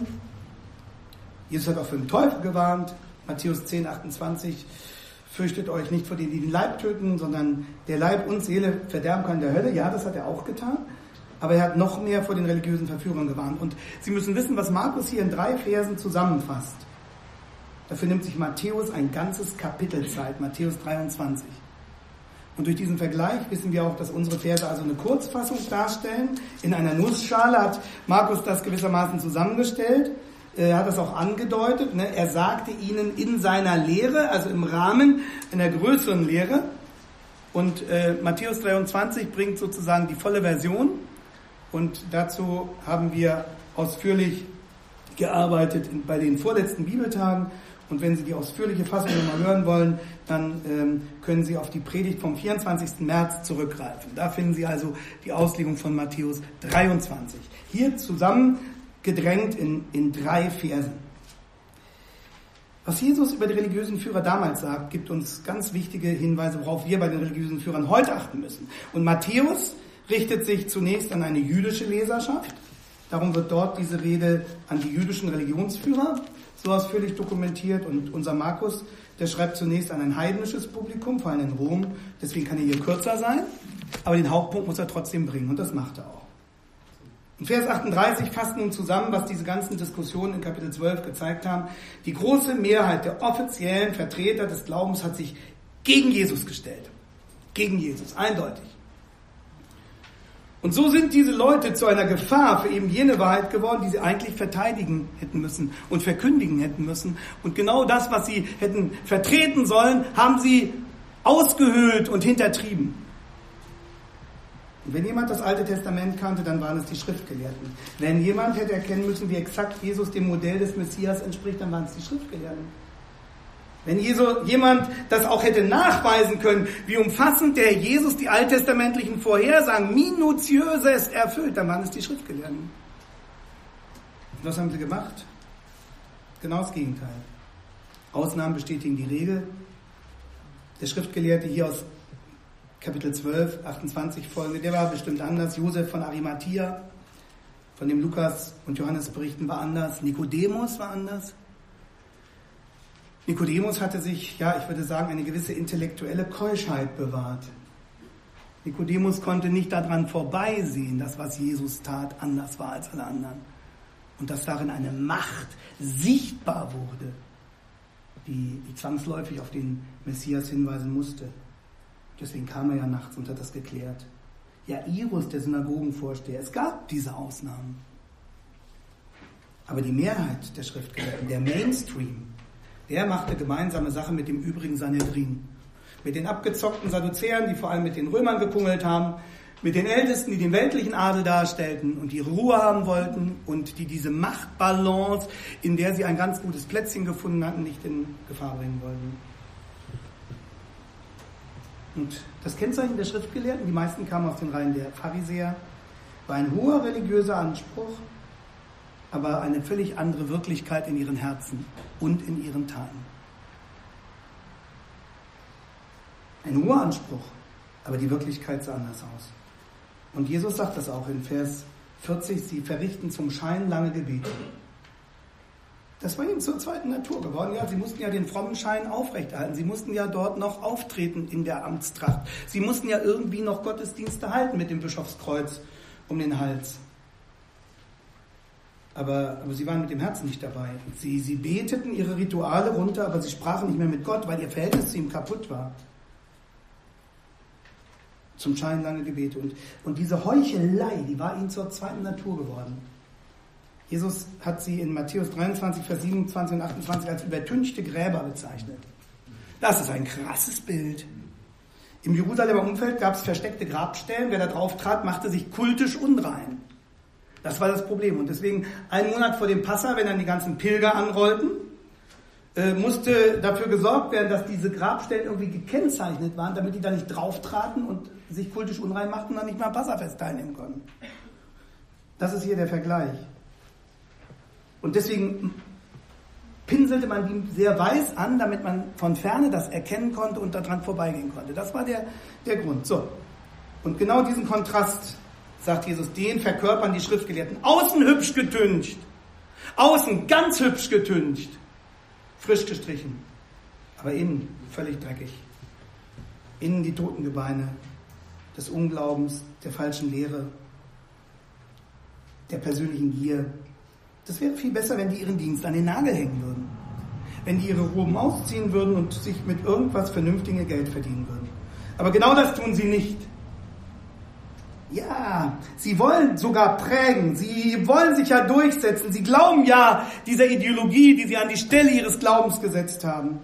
Jesus hat auch vor dem Teufel gewarnt. Matthäus 10, 28. Fürchtet euch nicht vor denen, die den Leib töten, sondern der Leib und Seele verderben kann in der Hölle. Ja, das hat er auch getan. Aber er hat noch mehr vor den religiösen Verführern gewarnt. Und Sie müssen wissen, was Markus hier in 3 Versen zusammenfasst. Dafür nimmt sich Matthäus ein ganzes Kapitel Zeit, Matthäus 23. Und durch diesen Vergleich wissen wir auch, dass unsere Verse also eine Kurzfassung darstellen. In einer Nussschale hat Markus das gewissermaßen zusammengestellt. Er hat das auch angedeutet. Er sagte ihnen in seiner Lehre, also im Rahmen einer größeren Lehre. Und Matthäus 23 bringt sozusagen die volle Version. Und dazu haben wir ausführlich gearbeitet bei den vorletzten Bibeltagen. Und wenn Sie die ausführliche Fassung nochmal hören wollen, dann können Sie auf die Predigt vom 24. März zurückgreifen. Da finden Sie also die Auslegung von Matthäus 23. Hier zusammengedrängt in 3 Versen. Was Jesus über die religiösen Führer damals sagt, gibt uns ganz wichtige Hinweise, worauf wir bei den religiösen Führern heute achten müssen. Und Matthäus richtet sich zunächst an eine jüdische Leserschaft. Darum wird dort diese Rede an die jüdischen Religionsführer so ausführlich dokumentiert. Und unser Markus, der schreibt zunächst an ein heidnisches Publikum, vor allem in Rom. Deswegen kann er hier kürzer sein. Aber den Hauptpunkt muss er trotzdem bringen. Und das macht er auch. In Vers 38 fasst nun zusammen, was diese ganzen Diskussionen in Kapitel 12 gezeigt haben. Die große Mehrheit der offiziellen Vertreter des Glaubens hat sich gegen Jesus gestellt. Gegen Jesus, eindeutig. Und so sind diese Leute zu einer Gefahr für eben jene Wahrheit geworden, die sie eigentlich verteidigen hätten müssen und verkündigen hätten müssen. Und genau das, was sie hätten vertreten sollen, haben sie ausgehöhlt und hintertrieben. Und wenn jemand das Alte Testament kannte, dann waren es die Schriftgelehrten. Wenn jemand hätte erkennen müssen, wie exakt Jesus dem Modell des Messias entspricht, dann waren es die Schriftgelehrten. Wenn jemand das auch hätte nachweisen können, wie umfassend der Jesus die alttestamentlichen Vorhersagen minutiöses erfüllt, dann waren es die Schriftgelehrten. Und was haben sie gemacht? Genau das Gegenteil. Ausnahmen bestätigen die Regel. Der Schriftgelehrte hier aus Kapitel 12, 28 folgende, der war bestimmt anders. Josef von Arimathea, von dem Lukas und Johannes berichten, war anders. Nikodemus war anders. Nikodemus hatte sich, ich würde sagen, eine gewisse intellektuelle Keuschheit bewahrt. Nikodemus konnte nicht daran vorbeisehen, dass was Jesus tat anders war als alle anderen. Und dass darin eine Macht sichtbar wurde, die zwangsläufig auf den Messias hinweisen musste. Deswegen kam er ja nachts und hat das geklärt. Jairus, der Synagogenvorsteher, es gab diese Ausnahmen. Aber die Mehrheit der Schriftgelehrten, der Mainstream, der machte gemeinsame Sache mit dem übrigen Sanhedrin. Mit den abgezockten Sadduzäern, die vor allem mit den Römern gekungelt haben, mit den Ältesten, die den weltlichen Adel darstellten und die Ruhe haben wollten und die diese Machtbalance, in der sie ein ganz gutes Plätzchen gefunden hatten, nicht in Gefahr bringen wollten. Und das Kennzeichen der Schriftgelehrten, die meisten kamen aus den Reihen der Pharisäer, war ein hoher religiöser Anspruch, aber eine völlig andere Wirklichkeit in ihren Herzen und in ihren Taten. Ein hoher Anspruch, aber die Wirklichkeit sah anders aus. Und Jesus sagt das auch in Vers 40, sie verrichten zum Schein lange Gebete. Das war ihnen zur zweiten Natur geworden. Ja, sie mussten ja den frommen Schein aufrechterhalten. Sie mussten ja dort noch auftreten in der Amtstracht. Sie mussten ja irgendwie noch Gottesdienste halten mit dem Bischofskreuz um den Hals. Aber sie waren mit dem Herzen nicht dabei. Sie beteten ihre Rituale runter, aber sie sprachen nicht mehr mit Gott, weil ihr Verhältnis zu ihm kaputt war. Zum Schein lange Gebete. Und diese Heuchelei, die war ihnen zur zweiten Natur geworden. Jesus hat sie in Matthäus 23, Vers 27 und 28 als übertünchte Gräber bezeichnet. Das ist ein krasses Bild. Im Jerusalemer Umfeld gab es versteckte Grabstellen. Wer da drauf trat, machte sich kultisch unrein. Das war das Problem. Und deswegen, einen Monat vor dem Passa, wenn dann die ganzen Pilger anrollten, musste dafür gesorgt werden, dass diese Grabstellen irgendwie gekennzeichnet waren, damit die da nicht drauf traten und sich kultisch unrein machten und dann nicht mehr am Passafest teilnehmen konnten. Das ist hier der Vergleich. Und deswegen pinselte man die sehr weiß an, damit man von Ferne das erkennen konnte und daran vorbeigehen konnte. Das war der Grund. So. Und genau diesen Kontrast, sagt Jesus, den verkörpern die Schriftgelehrten. Außen hübsch getüncht. Außen ganz hübsch getüncht. Frisch gestrichen. Aber innen völlig dreckig. Innen die Totengebeine des Unglaubens, der falschen Lehre, der persönlichen Gier. Das wäre viel besser, wenn die ihren Dienst an den Nagel hängen würden. Wenn die ihre Roben ausziehen würden und sich mit irgendwas Vernünftigem Geld verdienen würden. Aber genau das tun sie nicht. Ja, sie wollen sogar prägen. Sie wollen sich ja durchsetzen. Sie glauben ja dieser Ideologie, die sie an die Stelle ihres Glaubens gesetzt haben.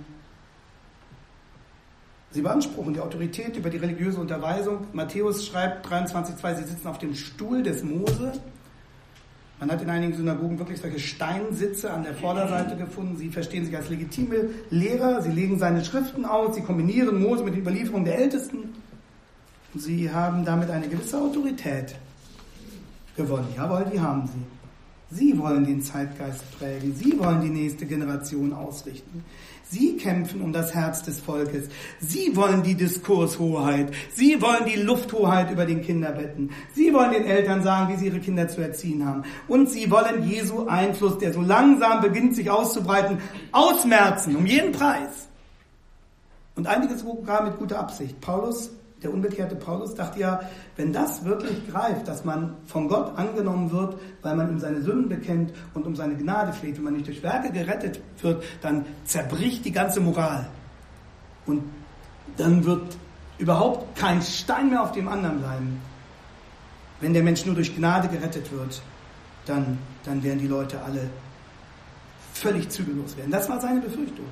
Sie beanspruchen die Autorität über die religiöse Unterweisung. Matthäus schreibt 23,2, sie sitzen auf dem Stuhl des Mose. Man hat in einigen Synagogen wirklich solche Steinsitze an der Vorderseite gefunden. Sie verstehen sich als legitime Lehrer, sie legen seine Schriften aus, sie kombinieren Mose mit den Überlieferungen der Ältesten. Und sie haben damit eine gewisse Autorität gewonnen. Jawohl, die haben sie. Sie wollen den Zeitgeist prägen, sie wollen die nächste Generation ausrichten. Sie kämpfen um das Herz des Volkes. Sie wollen die Diskurshoheit. Sie wollen die Lufthoheit über den Kinderbetten. Sie wollen den Eltern sagen, wie sie ihre Kinder zu erziehen haben. Und sie wollen Jesu Einfluss, der so langsam beginnt, sich auszubreiten, ausmerzen, um jeden Preis. Und einiges sogar mit guter Absicht. Paulus, der unbekehrte Paulus, dachte ja, wenn das wirklich greift, dass man von Gott angenommen wird, weil man ihm seine Sünden bekennt und um seine Gnade fleht, wenn man nicht durch Werke gerettet wird, dann zerbricht die ganze Moral. Und dann wird überhaupt kein Stein mehr auf dem anderen bleiben. Wenn der Mensch nur durch Gnade gerettet wird, dann werden die Leute alle völlig zügellos werden. Das war seine Befürchtung.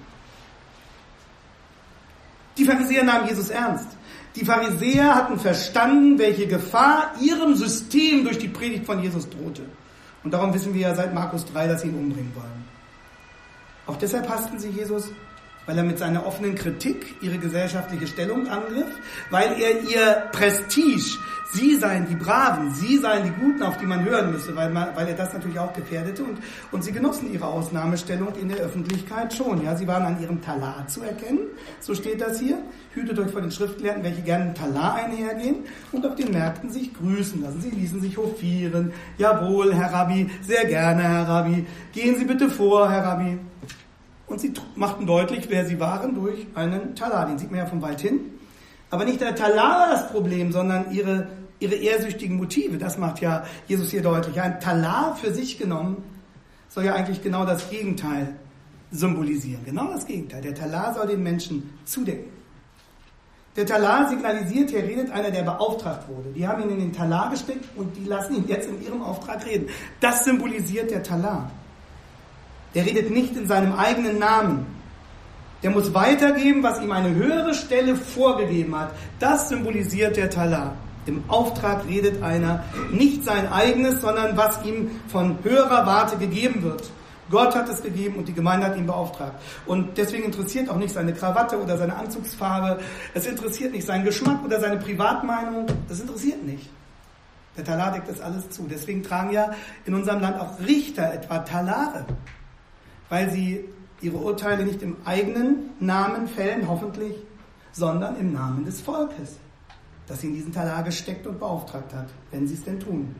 Die Pharisäer nahmen Jesus ernst. Die Pharisäer hatten verstanden, welche Gefahr ihrem System durch die Predigt von Jesus drohte. Und darum wissen wir ja seit Markus 3, dass sie ihn umbringen wollen. Auch deshalb hassten sie Jesus, weil er mit seiner offenen Kritik ihre gesellschaftliche Stellung angriff, weil er ihr Prestige, sie seien die Braven, sie seien die Guten, auf die man hören müsse, weil er das natürlich auch gefährdete. Und sie genossen ihre Ausnahmestellung in der Öffentlichkeit schon. Ja, sie waren an ihrem Talar zu erkennen, so steht das hier. Hütet euch vor den Schriftgelehrten, welche gerne im Talar einhergehen und auf den Märkten sich grüßen lassen. Sie ließen sich hofieren. Jawohl, Herr Rabbi, sehr gerne, Herr Rabbi. Gehen Sie bitte vor, Herr Rabbi. Und sie machten deutlich, wer sie waren, durch einen Talar. Den sieht man ja von weit hin. Aber nicht der Talar war das Problem, sondern ihre ehrsüchtigen Motive. Das macht ja Jesus hier deutlich. Ein Talar für sich genommen soll ja eigentlich genau das Gegenteil symbolisieren. Genau das Gegenteil. Der Talar soll den Menschen zudecken. Der Talar signalisiert, hier redet einer, der beauftragt wurde. Die haben ihn in den Talar gesteckt und die lassen ihn jetzt in ihrem Auftrag reden. Das symbolisiert der Talar. Der redet nicht in seinem eigenen Namen. Der muss weitergeben, was ihm eine höhere Stelle vorgegeben hat. Das symbolisiert der Talar. Im Auftrag redet einer nicht sein eigenes, sondern was ihm von höherer Warte gegeben wird. Gott hat es gegeben und die Gemeinde hat ihn beauftragt. Und deswegen interessiert auch nicht seine Krawatte oder seine Anzugsfarbe. Es interessiert nicht seinen Geschmack oder seine Privatmeinung. Das interessiert nicht. Der Talar deckt das alles zu. Deswegen tragen ja in unserem Land auch Richter etwa Talare. Weil sie ihre Urteile nicht im eigenen Namen fällen, hoffentlich, sondern im Namen des Volkes, das sie in diesen Talar gesteckt und beauftragt hat, wenn sie es denn tun.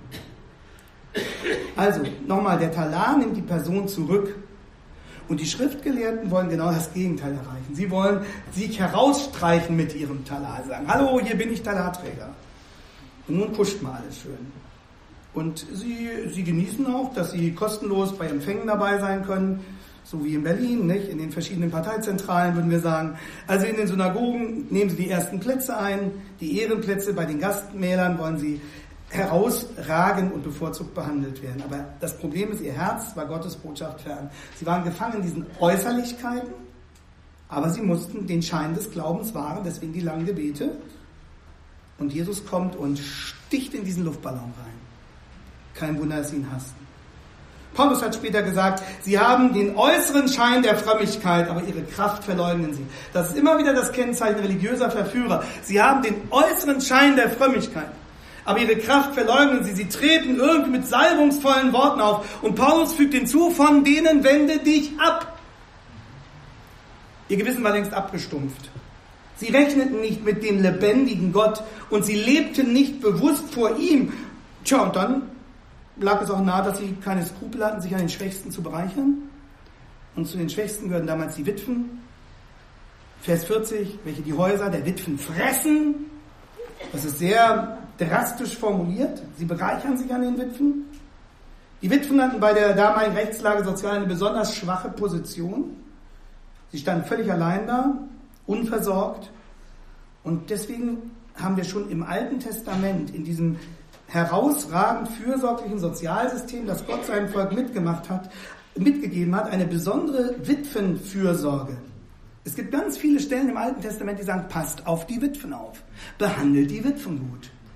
Also, nochmal, der Talar nimmt die Person zurück und die Schriftgelehrten wollen genau das Gegenteil erreichen. Sie wollen sich herausstreichen mit ihrem Talar, sagen, hallo, hier bin ich Talarträger. Und nun kuscht mal alles schön. Und sie genießen auch, dass sie kostenlos bei Empfängen dabei sein können, so wie in Berlin, nicht? In den verschiedenen Parteizentralen würden wir sagen. Also in den Synagogen nehmen sie die ersten Plätze ein, die Ehrenplätze bei den Gastmählern wollen sie herausragen und bevorzugt behandelt werden. Aber das Problem ist, ihr Herz war Gottes Botschaft fern. Sie waren gefangen in diesen Äußerlichkeiten, aber sie mussten den Schein des Glaubens wahren, deswegen die langen Gebete. Und Jesus kommt und sticht in diesen Luftballon rein. Kein Wunder, dass sie ihn hassten. Paulus hat später gesagt, sie haben den äußeren Schein der Frömmigkeit, aber ihre Kraft verleugnen sie. Das ist immer wieder das Kennzeichen religiöser Verführer. Sie haben den äußeren Schein der Frömmigkeit, aber ihre Kraft verleugnen sie. Sie treten irgendwie mit salbungsvollen Worten auf. Und Paulus fügt hinzu, von denen wende dich ab. Ihr Gewissen war längst abgestumpft. Sie rechneten nicht mit dem lebendigen Gott und sie lebten nicht bewusst vor ihm. Tja, und dann lag es auch nahe, dass sie keine Skrupel hatten, sich an den Schwächsten zu bereichern. Und zu den Schwächsten gehörten damals die Witwen. Vers 40, welche die Häuser der Witwen fressen. Das ist sehr drastisch formuliert. Sie bereichern sich an den Witwen. Die Witwen hatten bei der damaligen Rechtslage sozial eine besonders schwache Position. Sie standen völlig allein da, unversorgt. Und deswegen haben wir schon im Alten Testament in diesem herausragend fürsorglichen Sozialsystem, das Gott seinem Volk mitgegeben hat, eine besondere Witwenfürsorge. Es gibt ganz viele Stellen im Alten Testament, die sagen, passt auf die Witwen auf, behandelt die Witwen gut,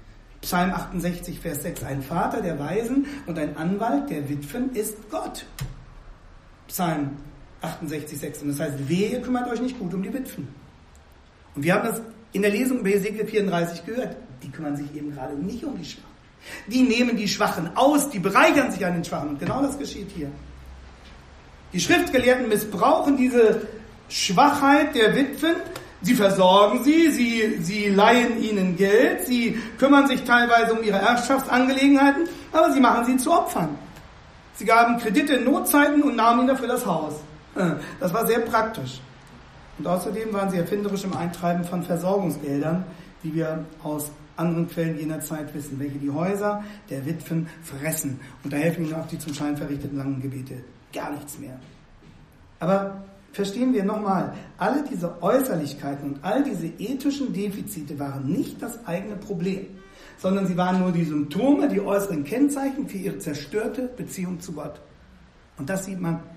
Psalm 68, Vers 6, ein Vater der Waisen und ein Anwalt der Witwen ist Gott. Psalm 68, 6. Und das heißt, ihr kümmert euch nicht gut um die Witwen. Und wir haben das in der Lesung über Hesekiel 34 gehört. Die kümmern sich eben gerade nicht um die Schwachen. Die nehmen die Schwachen aus, die bereichern sich an den Schwachen. Und genau das geschieht hier. Die Schriftgelehrten missbrauchen diese Schwachheit der Witwen. Sie versorgen sie leihen ihnen Geld, sie kümmern sich teilweise um ihre Erbschaftsangelegenheiten, aber sie machen sie zu Opfern. Sie gaben Kredite in Notzeiten und nahmen ihnen dafür das Haus. Das war sehr praktisch. Und außerdem waren sie erfinderisch im Eintreiben von Versorgungsgeldern, wie wir aus anderen Quellen jener Zeit wissen, welche die Häuser der Witwen fressen. Und da helfen ihnen auch die zum Schein verrichteten langen Gebete gar nichts mehr. Aber verstehen wir nochmal, alle diese Äußerlichkeiten und all diese ethischen Defizite waren nicht das eigene Problem, sondern sie waren nur die Symptome, die äußeren Kennzeichen für ihre zerstörte Beziehung zu Gott. Und das sieht man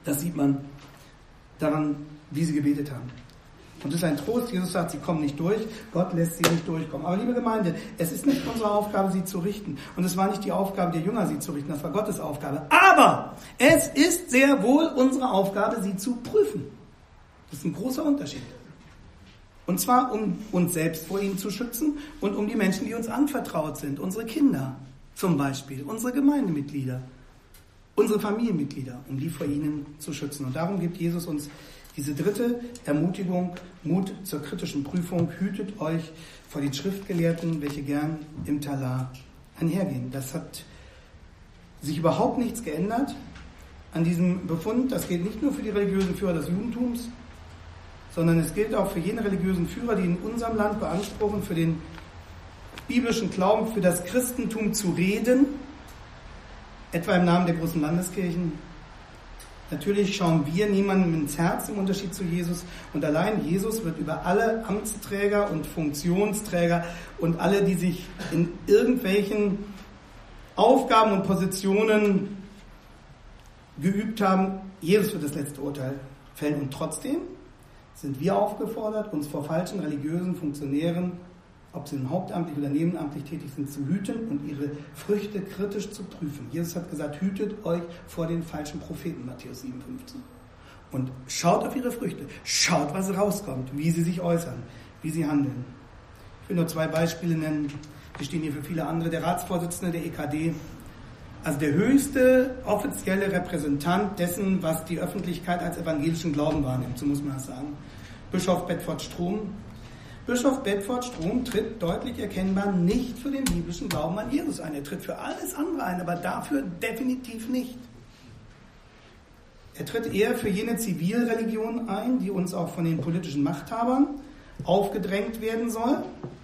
daran, wie sie gebetet haben. Und das ist ein Trost. Jesus sagt, sie kommen nicht durch. Gott lässt sie nicht durchkommen. Aber liebe Gemeinde, es ist nicht unsere Aufgabe, sie zu richten. Und es war nicht die Aufgabe der Jünger, sie zu richten. Das war Gottes Aufgabe. Aber es ist sehr wohl unsere Aufgabe, sie zu prüfen. Das ist ein großer Unterschied. Und zwar, um uns selbst vor ihnen zu schützen und um die Menschen, die uns anvertraut sind. Unsere Kinder zum Beispiel, unsere Gemeindemitglieder, unsere Familienmitglieder, um die vor ihnen zu schützen. Und darum gibt Jesus uns diese dritte Ermutigung, Mut zur kritischen Prüfung. Hütet euch vor den Schriftgelehrten, welche gern im Talar einhergehen. Das hat sich überhaupt nichts geändert an diesem Befund. Das gilt nicht nur für die religiösen Führer des Judentums, sondern es gilt auch für jene religiösen Führer, die in unserem Land beanspruchen, für den biblischen Glauben, für das Christentum zu reden, etwa im Namen der großen Landeskirchen. Natürlich schauen wir niemandem ins Herz im Unterschied zu Jesus. Und allein Jesus wird über alle Amtsträger und Funktionsträger und alle, die sich in irgendwelchen Aufgaben und Positionen geübt haben, Jesus wird das letzte Urteil fällen. Und trotzdem sind wir aufgefordert, uns vor falschen religiösen Funktionären, ob sie nun hauptamtlich oder nebenamtlich tätig sind, zu hüten und ihre Früchte kritisch zu prüfen. Jesus hat gesagt, hütet euch vor den falschen Propheten, Matthäus 7,15. Und schaut auf ihre Früchte, schaut, was rauskommt, wie sie sich äußern, wie sie handeln. Ich will nur 2 Beispiele nennen, die stehen hier für viele andere. Der Ratsvorsitzende der EKD, also der höchste offizielle Repräsentant dessen, was die Öffentlichkeit als evangelischen Glauben wahrnimmt, so muss man das sagen, Bischof Bedford Strom. Bischof Bedford Strom tritt deutlich erkennbar nicht für den biblischen Glauben an Jesus ein. Er tritt für alles andere ein, aber dafür definitiv nicht. Er tritt eher für jene Zivilreligion ein, die uns auch von den politischen Machthabern aufgedrängt werden soll.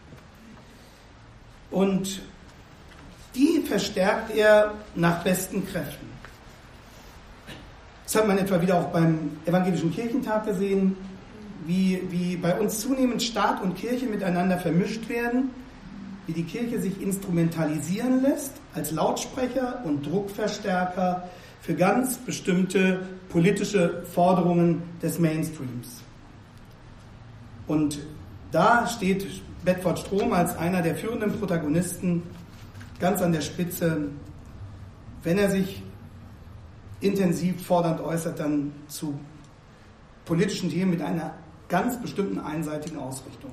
Und die verstärkt er nach besten Kräften. Das hat man etwa wieder auch beim Evangelischen Kirchentag gesehen, wie bei uns zunehmend Staat und Kirche miteinander vermischt werden, wie die Kirche sich instrumentalisieren lässt als Lautsprecher und Druckverstärker für ganz bestimmte politische Forderungen des Mainstreams. Und da steht Bedford Strom als einer der führenden Protagonisten ganz an der Spitze, wenn er sich intensiv fordernd äußert, dann zu politischen Themen mit einer ganz bestimmten einseitigen Ausrichtung.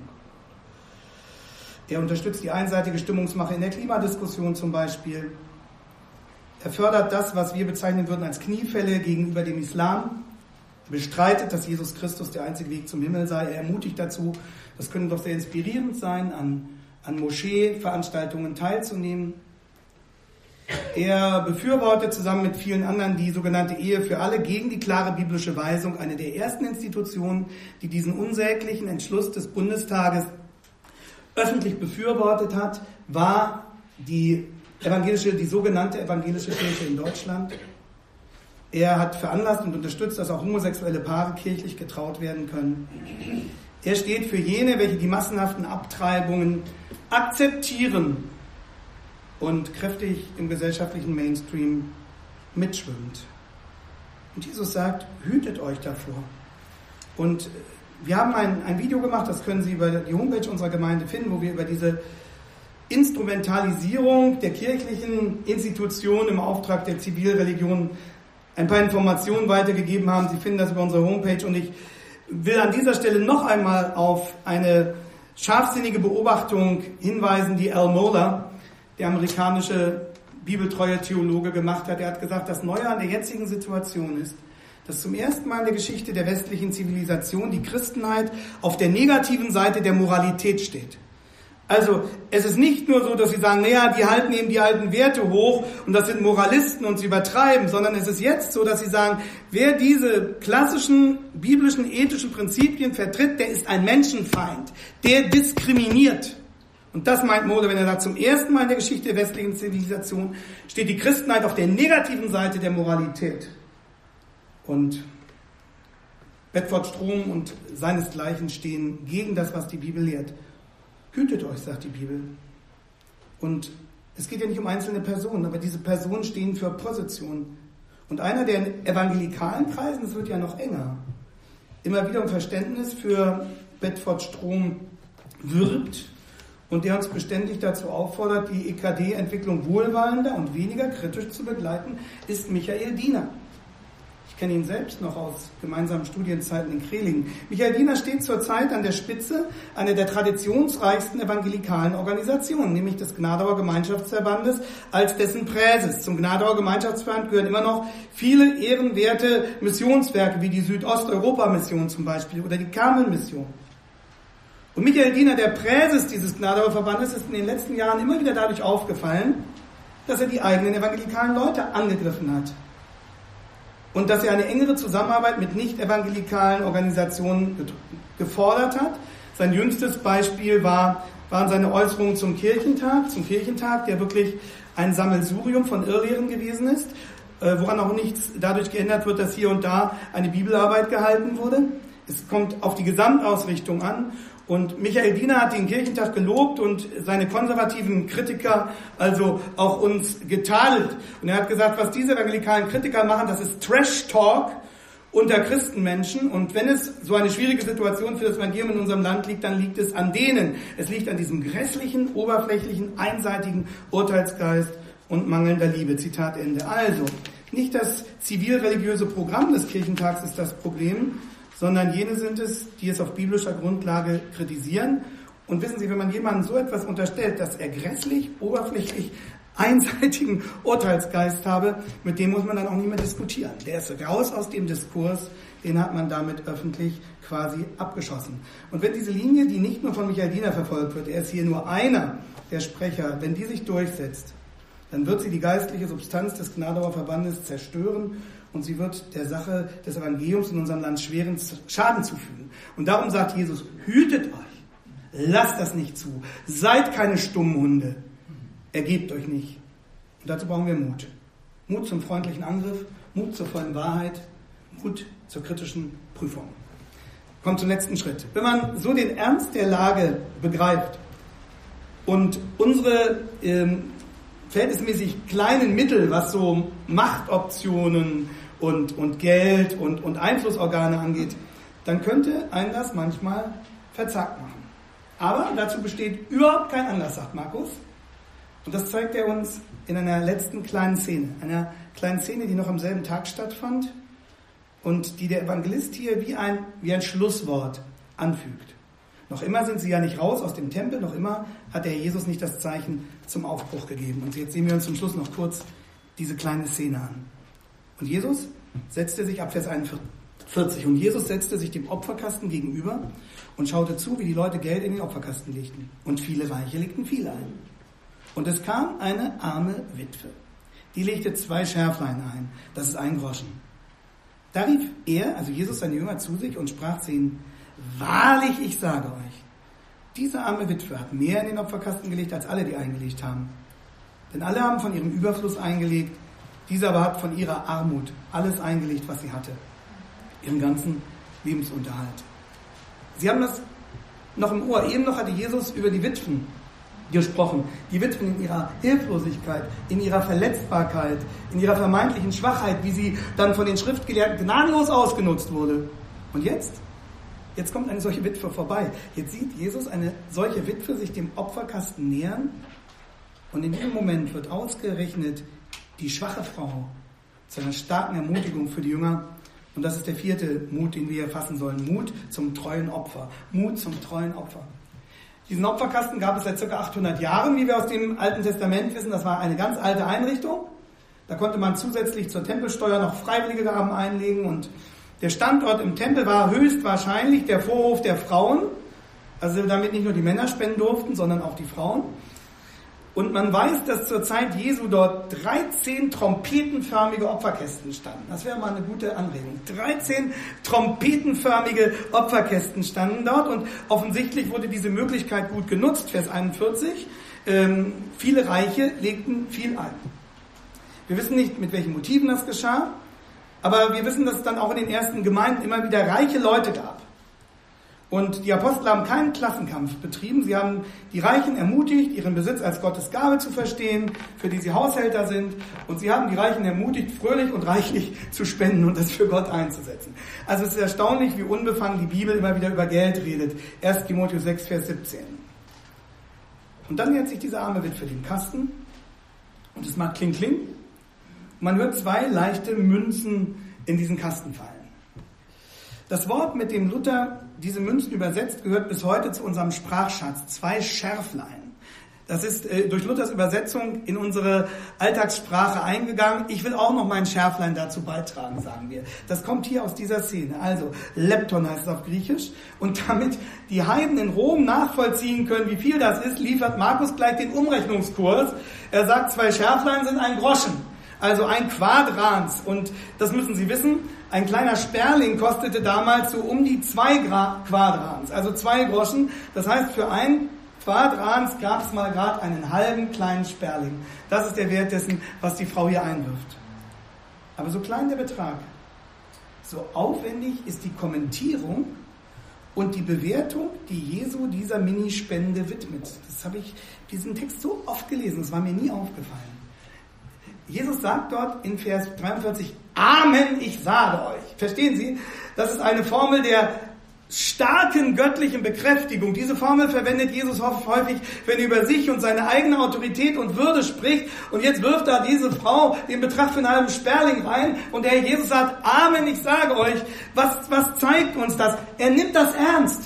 Er unterstützt die einseitige Stimmungsmache in der Klimadiskussion zum Beispiel. Er fördert das, was wir bezeichnen würden als Kniefälle gegenüber dem Islam. Er bestreitet, dass Jesus Christus der einzige Weg zum Himmel sei. Er ermutigt dazu, das könnte doch sehr inspirierend sein, an Moscheeveranstaltungen teilzunehmen. Er befürwortet zusammen mit vielen anderen die sogenannte Ehe für alle gegen die klare biblische Weisung. Eine der ersten Institutionen, die diesen unsäglichen Entschluss des Bundestages öffentlich befürwortet hat, war die sogenannte evangelische Kirche in Deutschland. Er hat veranlasst und unterstützt, dass auch homosexuelle Paare kirchlich getraut werden können. Er steht für jene, welche die massenhaften Abtreibungen akzeptieren und kräftig im gesellschaftlichen Mainstream mitschwimmt. Und Jesus sagt, hütet euch davor. Und wir haben ein Video gemacht, das können Sie über die Homepage unserer Gemeinde finden, wo wir über diese Instrumentalisierung der kirchlichen Institutionen im Auftrag der Zivilreligion ein paar Informationen weitergegeben haben. Sie finden das über unsere Homepage und ich will an dieser Stelle noch einmal auf eine scharfsinnige Beobachtung hinweisen, die Al Mohler, der amerikanische bibeltreue Theologe, gemacht hat. Er hat gesagt, das Neue an der jetzigen Situation ist, dass zum ersten Mal in der Geschichte der westlichen Zivilisation die Christenheit auf der negativen Seite der Moralität steht. Also es ist nicht nur so, dass sie sagen, naja, die halten eben die alten Werte hoch und das sind Moralisten und sie übertreiben, sondern es ist jetzt so, dass sie sagen, wer diese klassischen biblischen ethischen Prinzipien vertritt, der ist ein Menschenfeind, der diskriminiert. Und das meint Mohler, wenn er sagt, zum ersten Mal in der Geschichte der westlichen Zivilisation steht die Christenheit auf der negativen Seite der Moralität. Und Bedford Strom und seinesgleichen stehen gegen das, was die Bibel lehrt. Hütet euch, sagt die Bibel. Und es geht ja nicht um einzelne Personen, aber diese Personen stehen für Positionen. Und einer der in evangelikalen Kreisen, es wird ja noch enger, immer wieder um Verständnis für Bedford Strom wirbt und der uns beständig dazu auffordert, die EKD-Entwicklung wohlwollender und weniger kritisch zu begleiten, ist Michael Diener. Ich kenne ihn selbst noch aus gemeinsamen Studienzeiten in Kreling. Michael Diener steht zurzeit an der Spitze einer der traditionsreichsten evangelikalen Organisationen, nämlich des Gnadauer Gemeinschaftsverbandes als dessen Präses. Zum Gnadauer Gemeinschaftsverband gehören immer noch viele ehrenwerte Missionswerke, wie die Südosteuropa-Mission zum Beispiel oder die Carmel-Mission. Und Michael Diener, der Präses dieses Gnadauer Verbandes, ist in den letzten Jahren immer wieder dadurch aufgefallen, dass er die eigenen evangelikalen Leute angegriffen hat. Und dass er eine engere Zusammenarbeit mit nicht-evangelikalen Organisationen gefordert hat. Sein jüngstes Beispiel waren seine Äußerungen zum Kirchentag, der wirklich ein Sammelsurium von Irrlehren gewesen ist, woran auch nichts dadurch geändert wird, dass hier und da eine Bibelarbeit gehalten wurde. Es kommt auf die Gesamtausrichtung an. Und Michael Diener hat den Kirchentag gelobt und seine konservativen Kritiker also auch uns getadelt. Und er hat gesagt, was diese evangelikalen Kritiker machen, das ist Trash-Talk unter Christenmenschen. Und wenn es so eine schwierige Situation für das Evangelium in unserem Land liegt, dann liegt es an denen. Es liegt an diesem grässlichen, oberflächlichen, einseitigen Urteilsgeist und mangelnder Liebe. Zitat Ende. Also, nicht das zivilreligiöse Programm des Kirchentags ist das Problem, sondern jene sind es, die es auf biblischer Grundlage kritisieren. Und wissen Sie, wenn man jemandem so etwas unterstellt, dass er grässlich, oberflächlich, einseitigen Urteilsgeist habe, mit dem muss man dann auch nicht mehr diskutieren. Der ist raus aus dem Diskurs, den hat man damit öffentlich quasi abgeschossen. Und wenn diese Linie, die nicht nur von Michael Diener verfolgt wird, er ist hier nur einer der Sprecher, wenn die sich durchsetzt, dann wird sie die geistliche Substanz des Gnadauer Verbandes zerstören und sie wird der Sache des Evangeliums in unserem Land schweren Schaden zufügen. Und darum sagt Jesus, hütet euch, lasst das nicht zu, seid keine stummen Hunde, ergebt euch nicht. Und dazu brauchen wir Mut. Mut zum freundlichen Angriff, Mut zur vollen Wahrheit, Mut zur kritischen Prüfung. Kommt zum letzten Schritt. Wenn man so den Ernst der Lage begreift und unsere verhältnismäßig kleinen Mittel, was so Machtoptionen und Geld und Einflussorgane angeht, dann könnte einen das manchmal verzagt machen. Aber dazu besteht überhaupt kein Anlass, sagt Markus. Und das zeigt er uns in einer letzten kleinen Szene. Einer kleinen Szene, die noch am selben Tag stattfand und die der Evangelist hier wie ein Schlusswort anfügt. Noch immer sind sie ja nicht raus aus dem Tempel, noch immer hat der Jesus nicht das Zeichen zum Aufbruch gegeben. Und jetzt sehen wir uns zum Schluss noch kurz diese kleine Szene an. Und Jesus setzte sich ab Vers 41. Und Jesus setzte sich dem Opferkasten gegenüber und schaute zu, wie die Leute Geld in den Opferkasten legten. Und viele Reiche legten viel ein. Und es kam eine arme Witwe. Die legte 2 Schärflein ein. Das ist 1 Groschen. Da rief er, also Jesus, seine Jünger zu sich und sprach zu ihnen, wahrlich, ich sage euch, diese arme Witwe hat mehr in den Opferkasten gelegt, als alle, die eingelegt haben. Denn alle haben von ihrem Überfluss eingelegt, diese aber hat von ihrer Armut alles eingelegt, was sie hatte. Ihren ganzen Lebensunterhalt. Sie haben das noch im Ohr. Eben noch hatte Jesus über die Witwen gesprochen. Die Witwen in ihrer Hilflosigkeit, in ihrer Verletzbarkeit, in ihrer vermeintlichen Schwachheit, wie sie dann von den Schriftgelehrten gnadenlos ausgenutzt wurde. Und jetzt kommt eine solche Witwe vorbei. Jetzt sieht Jesus eine solche Witwe sich dem Opferkasten nähern Und in diesem Moment wird ausgerechnet die schwache Frau zu einer starken Ermutigung für die Jünger. Und das ist der 4. Mut, den wir erfassen sollen. Mut zum treuen Opfer. Mut zum treuen Opfer. Diesen Opferkasten gab es seit ca. 800 Jahren, wie wir aus dem Alten Testament wissen. Das war eine ganz alte Einrichtung. Da konnte man zusätzlich zur Tempelsteuer noch freiwillige Gaben einlegen. Und der Standort im Tempel war höchstwahrscheinlich der Vorhof der Frauen. Also damit nicht nur die Männer spenden durften, sondern auch die Frauen. Und man weiß, dass zur Zeit Jesu dort 13 trompetenförmige Opferkästen standen. Das wäre mal eine gute Anregung. 13 trompetenförmige Opferkästen standen dort und offensichtlich wurde diese Möglichkeit gut genutzt. Vers 41. Viele Reiche legten viel ein. Wir wissen nicht, mit welchen Motiven das geschah, aber wir wissen, dass es dann auch in den ersten Gemeinden immer wieder reiche Leute gab. Und die Apostel haben keinen Klassenkampf betrieben. Sie haben die Reichen ermutigt, ihren Besitz als Gottes Gabe zu verstehen, für die sie Haushälter sind. Und sie haben die Reichen ermutigt, fröhlich und reichlich zu spenden und das für Gott einzusetzen. Also es ist erstaunlich, wie unbefangen die Bibel immer wieder über Geld redet. 1. Timotheus 6, Vers 17. Und dann nähert sich diese arme Witwe dem Kasten. Und es macht Kling, Kling. Und man hört 2 leichte Münzen in diesen Kasten fallen. Das Wort, mit dem Luther diese Münzen übersetzt, gehört bis heute zu unserem Sprachschatz. 2 Schärflein. Das ist durch Luthers Übersetzung in unsere Alltagssprache eingegangen. Ich will auch noch mein Schärflein dazu beitragen, sagen wir. Das kommt hier aus dieser Szene. Also, Lepton heißt es auf Griechisch. Und damit die Heiden in Rom nachvollziehen können, wie viel das ist, liefert Markus gleich den Umrechnungskurs. Er sagt, 2 Schärflein sind ein Groschen. Also ein Quadrans. Und das müssen Sie wissen, ein kleiner Sperling kostete damals so um die 2 Quadrans, also 2 Groschen. Das heißt, für ein Quadrans gab es mal gerade einen halben kleinen Sperling. Das ist der Wert dessen, was die Frau hier einwirft. Aber so klein der Betrag, so aufwendig ist die Kommentierung und die Bewertung, die Jesu dieser Minispende widmet. Das habe ich diesen Text so oft gelesen, das war mir nie aufgefallen. Jesus sagt dort in Vers 43, Amen, ich sage euch. Verstehen Sie? Das ist eine Formel der starken göttlichen Bekräftigung. Diese Formel verwendet Jesus häufig, wenn er über sich und seine eigene Autorität und Würde spricht. Und jetzt wirft da diese Frau den Betrag für einen halben Sperling rein. Und der Herr Jesus sagt, Amen, ich sage euch. Was zeigt uns das? Er nimmt das ernst.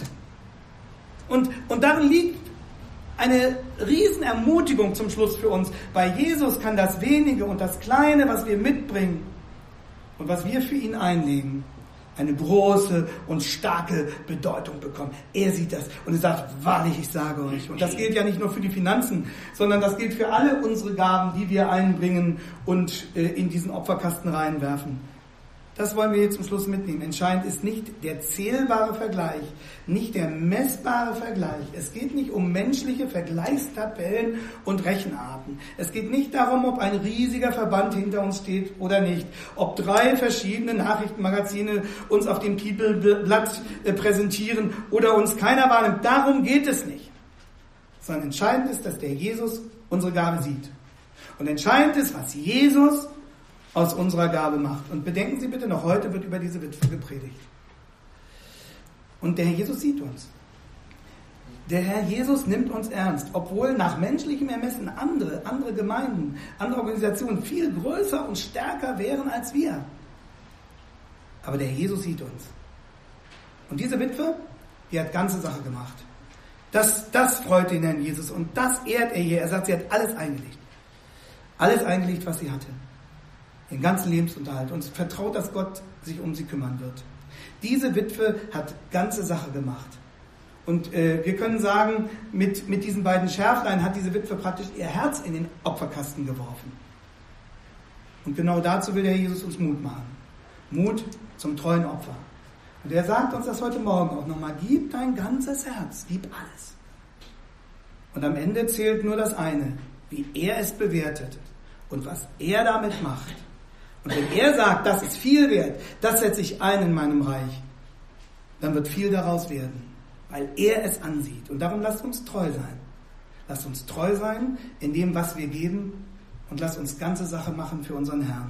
Und darin liegt eine Riesenermutigung zum Schluss für uns. Bei Jesus kann das Wenige und das Kleine, was wir mitbringen und was wir für ihn einlegen, eine große und starke Bedeutung bekommen. Er sieht das und er sagt, wahrlich, ich sage euch. Und das gilt ja nicht nur für die Finanzen, sondern das gilt für alle unsere Gaben, die wir einbringen und in diesen Opferkasten reinwerfen. Das wollen wir hier zum Schluss mitnehmen. Entscheidend ist nicht der zählbare Vergleich, nicht der messbare Vergleich. Es geht nicht um menschliche Vergleichstabellen und Rechenarten. Es geht nicht darum, ob ein riesiger Verband hinter uns steht oder nicht. Ob 3 verschiedene Nachrichtenmagazine uns auf dem Titelblatt präsentieren oder uns keiner wahrnimmt. Darum geht es nicht. Sondern entscheidend ist, dass der Jesus unsere Gabe sieht. Und entscheidend ist, was Jesus aus unserer Gabe macht. Und bedenken Sie bitte, noch heute wird über diese Witwe gepredigt. Und der Herr Jesus sieht uns. Der Herr Jesus nimmt uns ernst, obwohl nach menschlichem Ermessen andere Gemeinden, andere Organisationen viel größer und stärker wären als wir. Aber der Herr Jesus sieht uns. Und diese Witwe, die hat ganze Sache gemacht. Das freut den Herrn Jesus und das ehrt er hier. Er sagt, sie hat alles eingelegt. Alles eingelegt, was sie hatte. Den ganzen Lebensunterhalt und vertraut, dass Gott sich um sie kümmern wird. Diese Witwe hat ganze Sache gemacht. Und wir können sagen, mit diesen beiden Schärflein hat diese Witwe praktisch ihr Herz in den Opferkasten geworfen. Und genau dazu will der Jesus uns Mut machen. Mut zum treuen Opfer. Und er sagt uns das heute Morgen auch nochmal, gib dein ganzes Herz, gib alles. Und am Ende zählt nur das eine, wie er es bewertet und was er damit macht. Und wenn er sagt, das ist viel wert, das setze ich ein in meinem Reich, dann wird viel daraus werden, weil er es ansieht. Und darum lasst uns treu sein. Lasst uns treu sein in dem, was wir geben und lasst uns ganze Sache machen für unseren Herrn.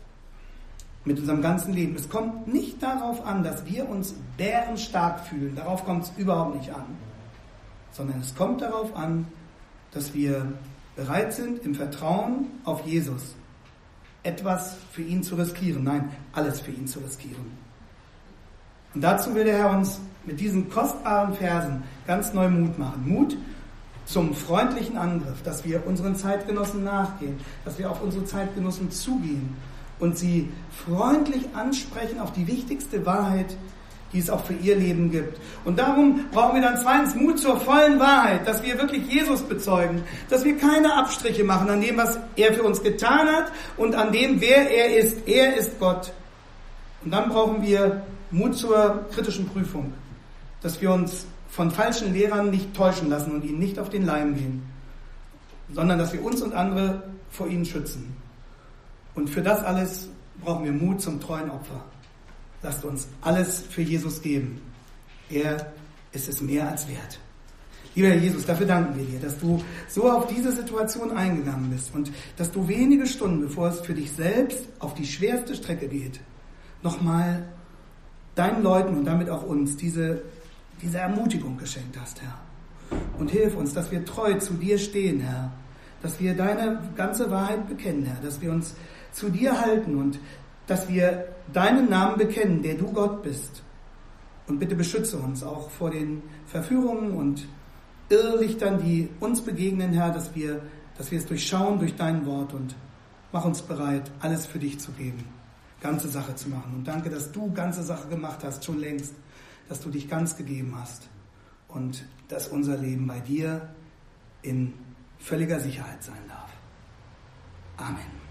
Mit unserem ganzen Leben. Es kommt nicht darauf an, dass wir uns bärenstark fühlen. Darauf kommt es überhaupt nicht an. Sondern es kommt darauf an, dass wir bereit sind, im Vertrauen auf Jesus etwas für ihn zu riskieren. Nein, alles für ihn zu riskieren. Und dazu will der Herr uns mit diesen kostbaren Versen ganz neu Mut machen. Mut zum freundlichen Angriff, dass wir unseren Zeitgenossen nachgehen, dass wir auf unsere Zeitgenossen zugehen und sie freundlich ansprechen auf die wichtigste Wahrheit, die es auch für ihr Leben gibt. Und darum brauchen wir dann zweitens Mut zur vollen Wahrheit, dass wir wirklich Jesus bezeugen, dass wir keine Abstriche machen an dem, was er für uns getan hat und an dem, wer er ist. Er ist Gott. Und dann brauchen wir Mut zur kritischen Prüfung, dass wir uns von falschen Lehrern nicht täuschen lassen und ihnen nicht auf den Leim gehen, sondern dass wir uns und andere vor ihnen schützen. Und für das alles brauchen wir Mut zum treuen Opfer. Lasst uns alles für Jesus geben. Er ist es mehr als wert. Lieber Herr Jesus, dafür danken wir dir, dass du so auf diese Situation eingegangen bist und dass du wenige Stunden, bevor es für dich selbst auf die schwerste Strecke geht, nochmal deinen Leuten und damit auch uns diese Ermutigung geschenkt hast, Herr. Und hilf uns, dass wir treu zu dir stehen, Herr. Dass wir deine ganze Wahrheit bekennen, Herr. Dass wir uns zu dir halten und dass wir deinen Namen bekennen, der du Gott bist. Und bitte beschütze uns auch vor den Verführungen und Irrlichtern, die uns begegnen, Herr, dass wir es durchschauen durch dein Wort und mach uns bereit, alles für dich zu geben, ganze Sache zu machen. Und danke, dass du ganze Sache gemacht hast, schon längst, dass du dich ganz gegeben hast und dass unser Leben bei dir in völliger Sicherheit sein darf. Amen.